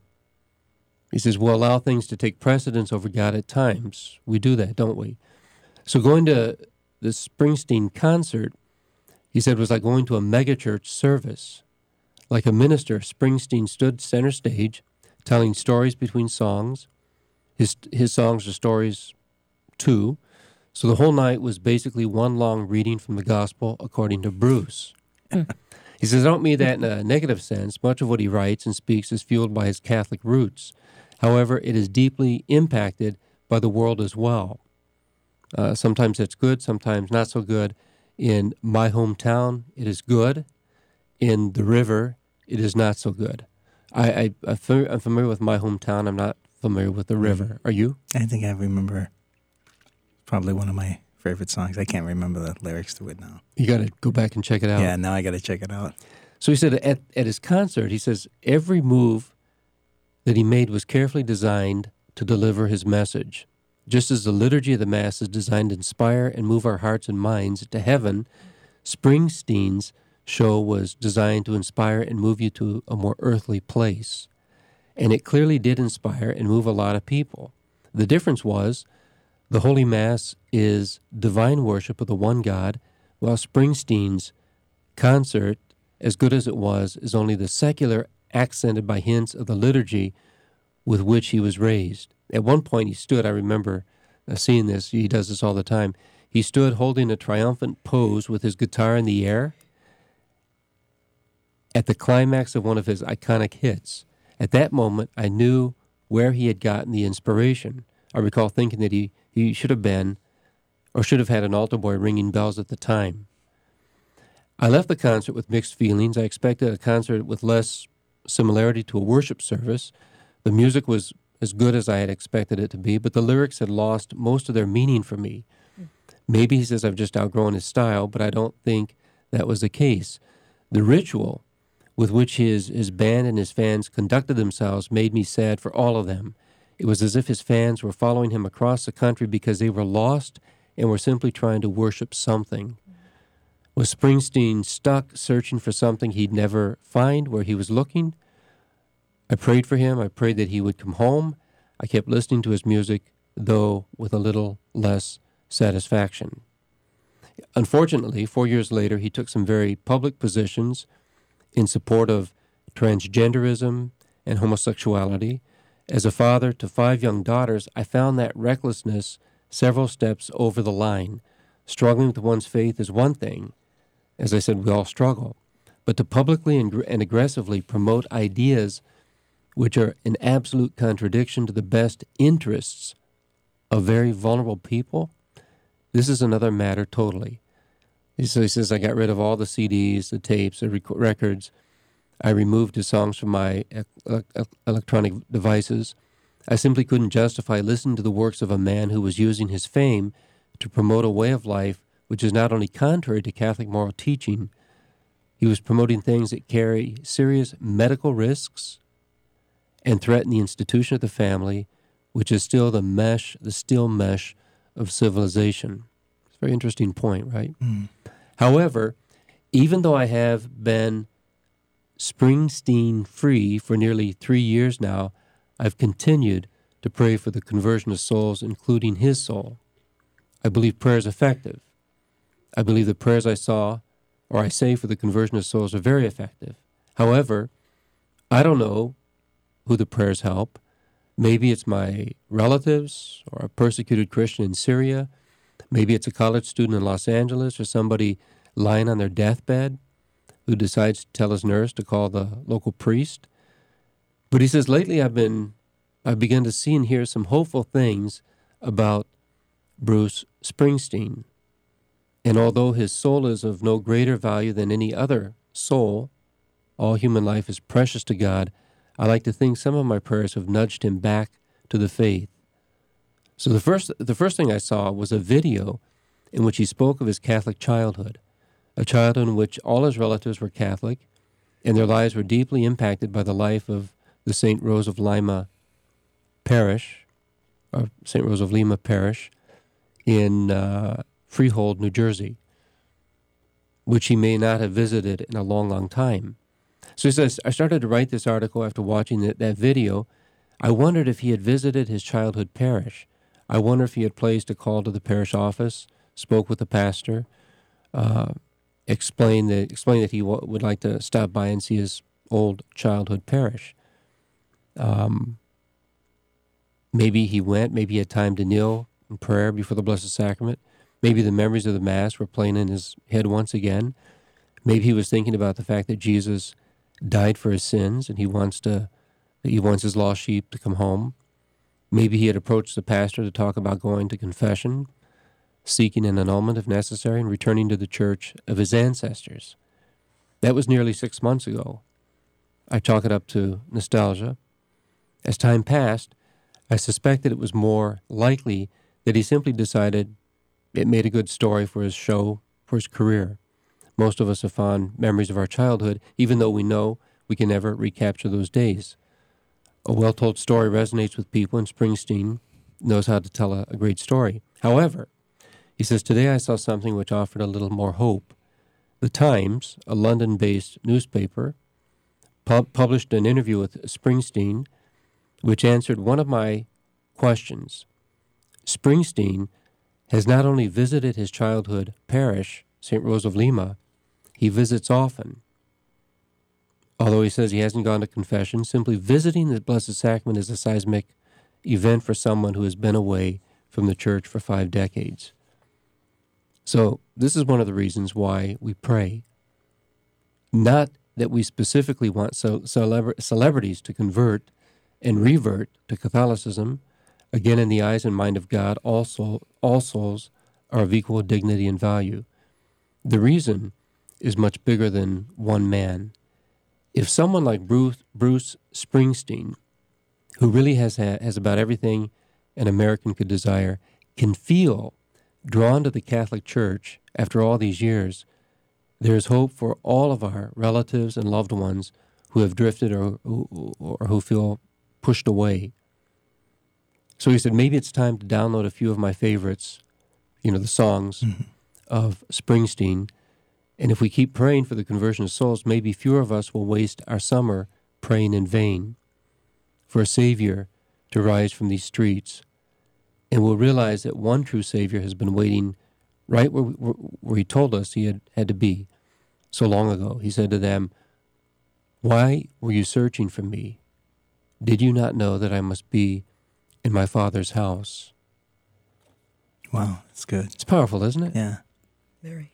he says, we'll allow things to take precedence over God at times. We do that, don't we? So going to the Springsteen concert, he said, was like going to a megachurch service. Like a minister, Springsteen stood center stage, telling stories between songs. His his songs are stories, too. So the whole night was basically one long reading from the gospel, according to Bruce. He says, I don't mean that in a negative sense. Much of what he writes and speaks is fueled by his Catholic roots. However, it is deeply impacted by the world as well. Uh, sometimes it's good, sometimes not so good. In my hometown, it is good. In the river, it is not so good. I, I, I'm familiar with my hometown. I'm not familiar with the river. Are you? I think I remember probably one of my favorite songs. I can't remember the lyrics to it now. You got to go back and check it out. Yeah, now I got to check it out. So he said at, at his concert, he says, every move that he made was carefully designed to deliver his message. Just as the liturgy of the Mass is designed to inspire and move our hearts and minds to heaven, Springsteen's show was designed to inspire and move you to a more earthly place. And it clearly did inspire and move a lot of people. The difference was the Holy Mass is divine worship of the one God, while Springsteen's concert, as good as it was, is only the secular accented by hints of the liturgy with which he was raised. At one point he stood, I remember uh, seeing this, he does this all the time, he stood holding a triumphant pose with his guitar in the air at the climax of one of his iconic hits. At that moment, I knew where he had gotten the inspiration. I recall thinking that he, he should have been, or should have had an altar boy ringing bells at the time. I left the concert with mixed feelings. I expected a concert with less similarity to a worship service. The music was as good as I had expected it to be, but the lyrics had lost most of their meaning for me. Maybe he says I've just outgrown his style, but I don't think that was the case. The ritual with which his, his band and his fans conducted themselves made me sad for all of them. It was as if his fans were following him across the country because they were lost and were simply trying to worship something. Was Springsteen stuck searching for something he'd never find where he was looking? I prayed for him. I prayed that he would come home. I kept listening to his music, though with a little less satisfaction. Unfortunately, four years later, he took some very public positions in support of transgenderism and homosexuality. As a father to five young daughters, I found that recklessness several steps over the line. Struggling with one's faith is one thing. As I said, we all struggle. But to publicly and, and aggressively promote ideas which are in absolute contradiction to the best interests of very vulnerable people, this is another matter totally. So he says, I got rid of all the C Ds, the tapes, the rec- records. I removed his songs from my e- electronic devices. I simply couldn't justify listening to the works of a man who was using his fame to promote a way of life which is not only contrary to Catholic moral teaching, he was promoting things that carry serious medical risks and threaten the institution of the family, which is still the mesh, the steel mesh of civilization. It's a very interesting point, right? Mm. However, even though I have been Springsteen-free for nearly three years now, I've continued to pray for the conversion of souls, including his soul. I believe prayer is effective. I believe the prayers I saw, or I say for the conversion of souls, are very effective. However, I don't know who the prayers help. Maybe it's my relatives or a persecuted Christian in Syria. Maybe it's a college student in Los Angeles or somebody lying on their deathbed who decides to tell his nurse to call the local priest. But he says, lately I've been, I've begun to see and hear some hopeful things about Bruce Springsteen. And although his soul is of no greater value than any other soul, all human life is precious to God, I like to think some of my prayers have nudged him back to the faith. So the first the first thing I saw was a video in which he spoke of his Catholic childhood, a childhood in which all his relatives were Catholic, and their lives were deeply impacted by the life of the Saint Rose of Lima parish, or Saint Rose of Lima parish, in uh, Freehold, New Jersey, which he may not have visited in a long, long time. So he says, I started to write this article after watching that, that video. I wondered if he had visited his childhood parish. I wonder if he had placed a call to the parish office, spoke with the pastor, uh, explained that, explained that he w- would like to stop by and see his old childhood parish. Um, maybe he went, maybe he had time to kneel in prayer before the Blessed Sacrament. Maybe the memories of the Mass were playing in his head once again. Maybe he was thinking about the fact that Jesus died for his sins and he wants to, he wants his lost sheep to come home. Maybe he had approached the pastor to talk about going to confession, seeking an annulment if necessary, and returning to the church of his ancestors. That was nearly six months ago. I chalk it up to nostalgia. As time passed, I suspected it was more likely that he simply decided it made a good story for his show, for his career. Most of us have fond memories of our childhood, even though we know we can never recapture those days. A well-told story resonates with people, and Springsteen knows how to tell a, a great story. However, he says, today I saw something which offered a little more hope. The Times, a London-based newspaper, pub- published an interview with Springsteen, which answered one of my questions. Springsteen has not only visited his childhood parish, Saint Rose of Lima, he visits often. Although he says he hasn't gone to confession, simply visiting the Blessed Sacrament is a seismic event for someone who has been away from the church for five decades. So this is one of the reasons why we pray. Not that we specifically want celebra- celebrities to convert and revert to Catholicism. Again, in the eyes and mind of God, all, soul, all souls are of equal dignity and value. The reason is much bigger than one man. If someone like Bruce, Bruce Springsteen, who really has ha- has about everything an American could desire, can feel drawn to the Catholic Church after all these years, there is hope for all of our relatives and loved ones who have drifted or, or who feel pushed away. So he said, maybe it's time to download a few of my favorites, you know, the songs mm-hmm. of Springsteen. And if we keep praying for the conversion of souls, maybe fewer of us will waste our summer praying in vain for a Savior to rise from these streets. And we'll realize that one true Savior has been waiting right where, we, where he told us he had, had to be so long ago. He said to them, why were you searching for me? Did you not know that I must be in my Father's house? Wow, that's good. It's powerful, isn't it? Yeah. Very.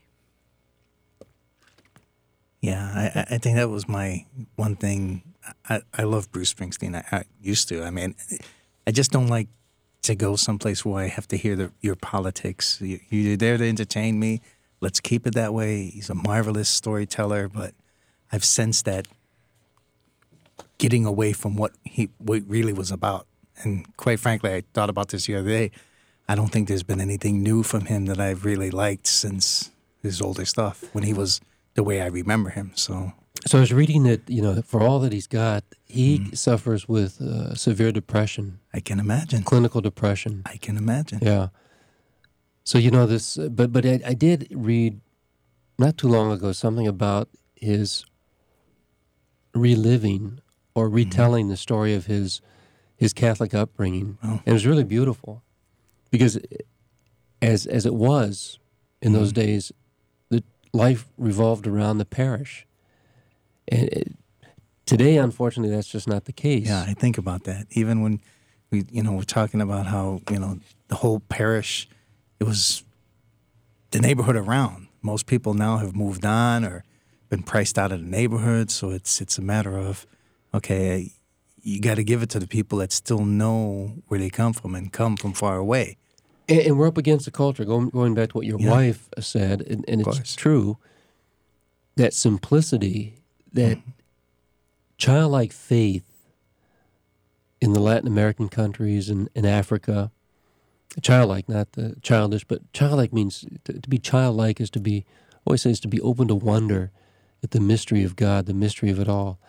Yeah, I, I think that was my one thing. I, I love Bruce Springsteen. I, I used to. I mean, I just don't like to go someplace where I have to hear the, your politics. You, you're there to entertain me. Let's keep it that way. He's a marvelous storyteller, but I've sensed that getting away from what he what really was about. And quite frankly, I thought about this the other day. I don't think there's been anything new from him that I've really liked since his older stuff, when he was the way I remember him. So so I was reading that, you know, for all that he's got, he mm. suffers with uh, severe depression. I can imagine. Clinical depression. I can imagine. Yeah. So, you know, this, but, but I, I did read not too long ago something about his reliving or retelling mm. the story of his his Catholic upbringing. Oh. And it was really beautiful because as as it was in mm. those days, the life revolved around the parish. And it, today, unfortunately, that's just not the case. Yeah, I think about that. Even when we, you know, we're talking about how, you know, the whole parish, it was the neighborhood around. Most people now have moved on or been priced out of the neighborhood, so it's it's a matter of, okay, you got to give it to the people that still know where they come from and come from far away. And, and we're up against the culture. Going, going back to what your yeah. wife said, and, and it's course. true, that simplicity, that mm-hmm. childlike faith in the Latin American countries and in Africa, childlike, not the childish, but childlike means to, to be childlike is to be, I always say, is to be open to wonder at the mystery of God, the mystery of it all.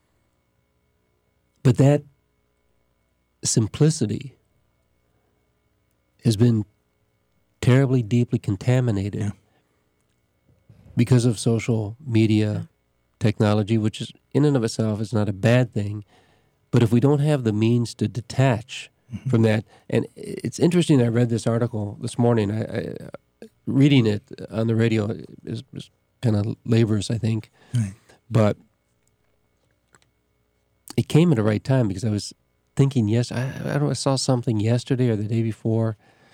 But that simplicity has been terribly, deeply contaminated Yeah. because of social media technology, which is in and of itself is not a bad thing. But if we don't have the means to detach mm-hmm. from that, and it's interesting, I read this article this morning, I, I, reading it on the radio is, is kind of laborious, I think, right. but it came at the right time because I was thinking, yes, I, I don't know, I saw something yesterday or the day before.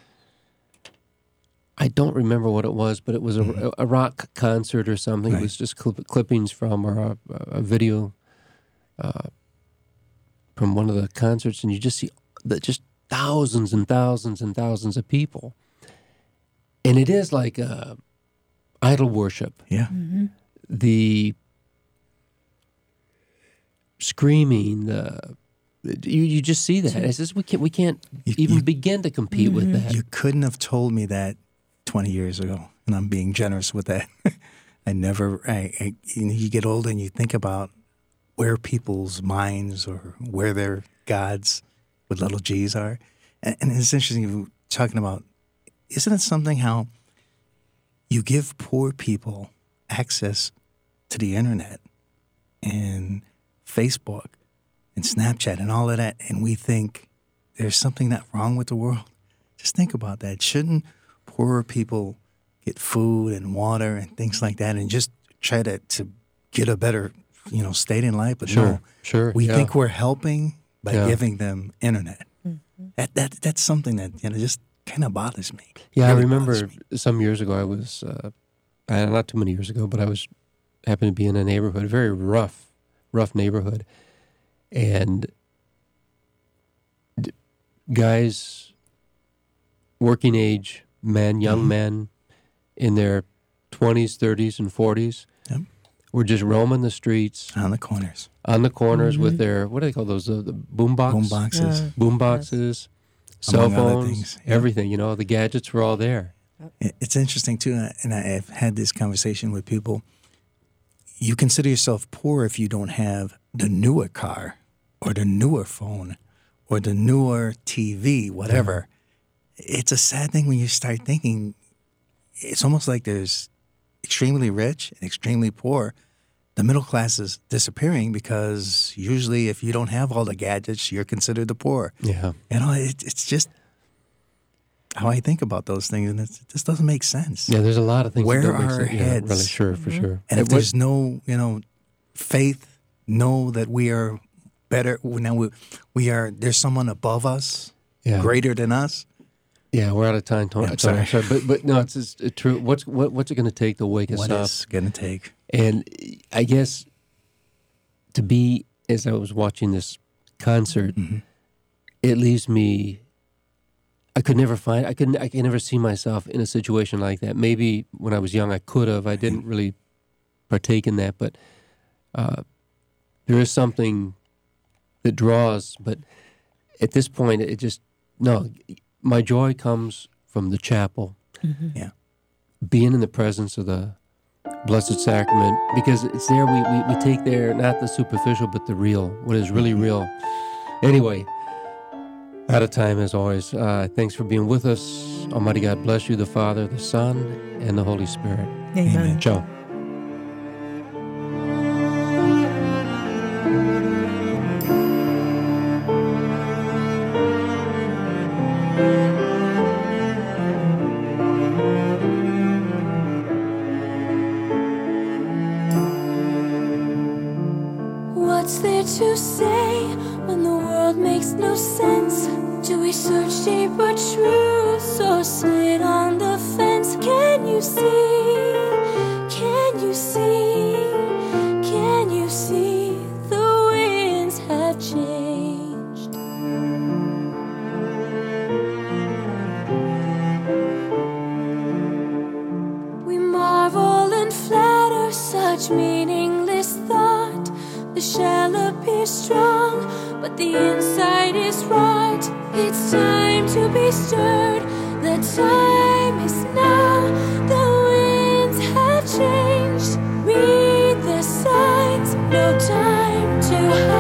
I don't remember what it was, but it was a, mm-hmm. a rock concert or something. Right. It was just clip, clippings from or a, a video uh, from one of the concerts, and you just see the, just thousands and thousands and thousands of people. And it is like uh, idol worship. Yeah. Mm-hmm. The screaming, the you you just see that. It's just we can't we can't you, even you, begin to compete mm-hmm. with that. You couldn't have told me that twenty years ago, and I'm being generous with that. I never. I, I you, know, you get older and you think about where people's minds or where their gods with little G's are, and, and it's interesting you talking about. Isn't it something how you give poor people access to the internet and Facebook and Snapchat and all of that, and we think there's something not wrong with the world? Just think about that. Shouldn't poorer people get food and water and things like that and just try to, to get a better, you know, state in life? But sure, no, sure, we yeah. think we're helping by Yeah. giving them internet. Mm-hmm. That that that's something that, you know, just kind of bothers me. Yeah, Really I remember bothers me. some years ago. I was uh, uh, not too many years ago, but I was happened to be in a neighborhood, very rough, rough neighborhood, and d- guys, working age men, young Mhm. men, in their twenties, thirties, and forties, Yep. were just roaming the streets On the corners, on the corners Mhm. with their what do they call those? Uh, the boom box, boom boxes. Yeah. boom boxes, cell Among other phones, things, yeah. everything. You know, the gadgets were all there. It- It's interesting too, and I- I've had this conversation with people. You consider yourself poor if you don't have the newer car, or the newer phone, or the newer T V, whatever. It's a sad thing when you start thinking. It's almost like there's extremely rich and extremely poor. The middle class is disappearing because usually, if you don't have all the gadgets, you're considered the poor. Yeah. You know, it, it's just how I think about those things, and it's, it just doesn't make sense. Yeah, there's a lot of things. Where that don't make are sense. our Yeah, heads? really, sure, for sure. And if It was- there's no, you know, faith, know that we are better. Now we, we are. There's someone above us, yeah, greater than us. yeah, we're out of time, Tony. Yeah, I'm Tony, sorry. but but no, it's, it's true. What's what, what's it going to take to wake us What up? is going to take? And I guess to be, as I was watching this concert, Mhm. it leaves me. I could never find. I could. I could never see myself in a situation like that. Maybe when I was young, I could have. I didn't really partake in that, but uh, there is something that draws. But at this point, it just no. My joy comes from the chapel, Yeah. being in the presence of the Blessed Sacrament, because it's there. We, we we take there not the superficial, but the real. What is really real. Anyway. Out of time, as always. Uh, thanks for being with us. Almighty God bless you, the Father, the Son, and the Holy Spirit. Amen. Amen. Ciao. What's there to say when the world makes no sense? Do we search deeper truths or sit on the fence? Can you see? Can you see? Can you see the winds have changed? We marvel and flatter such meaningless thought. The shell appears strong, but the inside is rot. It's time to be stirred. The time is now. The winds have changed. Read the signs. No time to hide.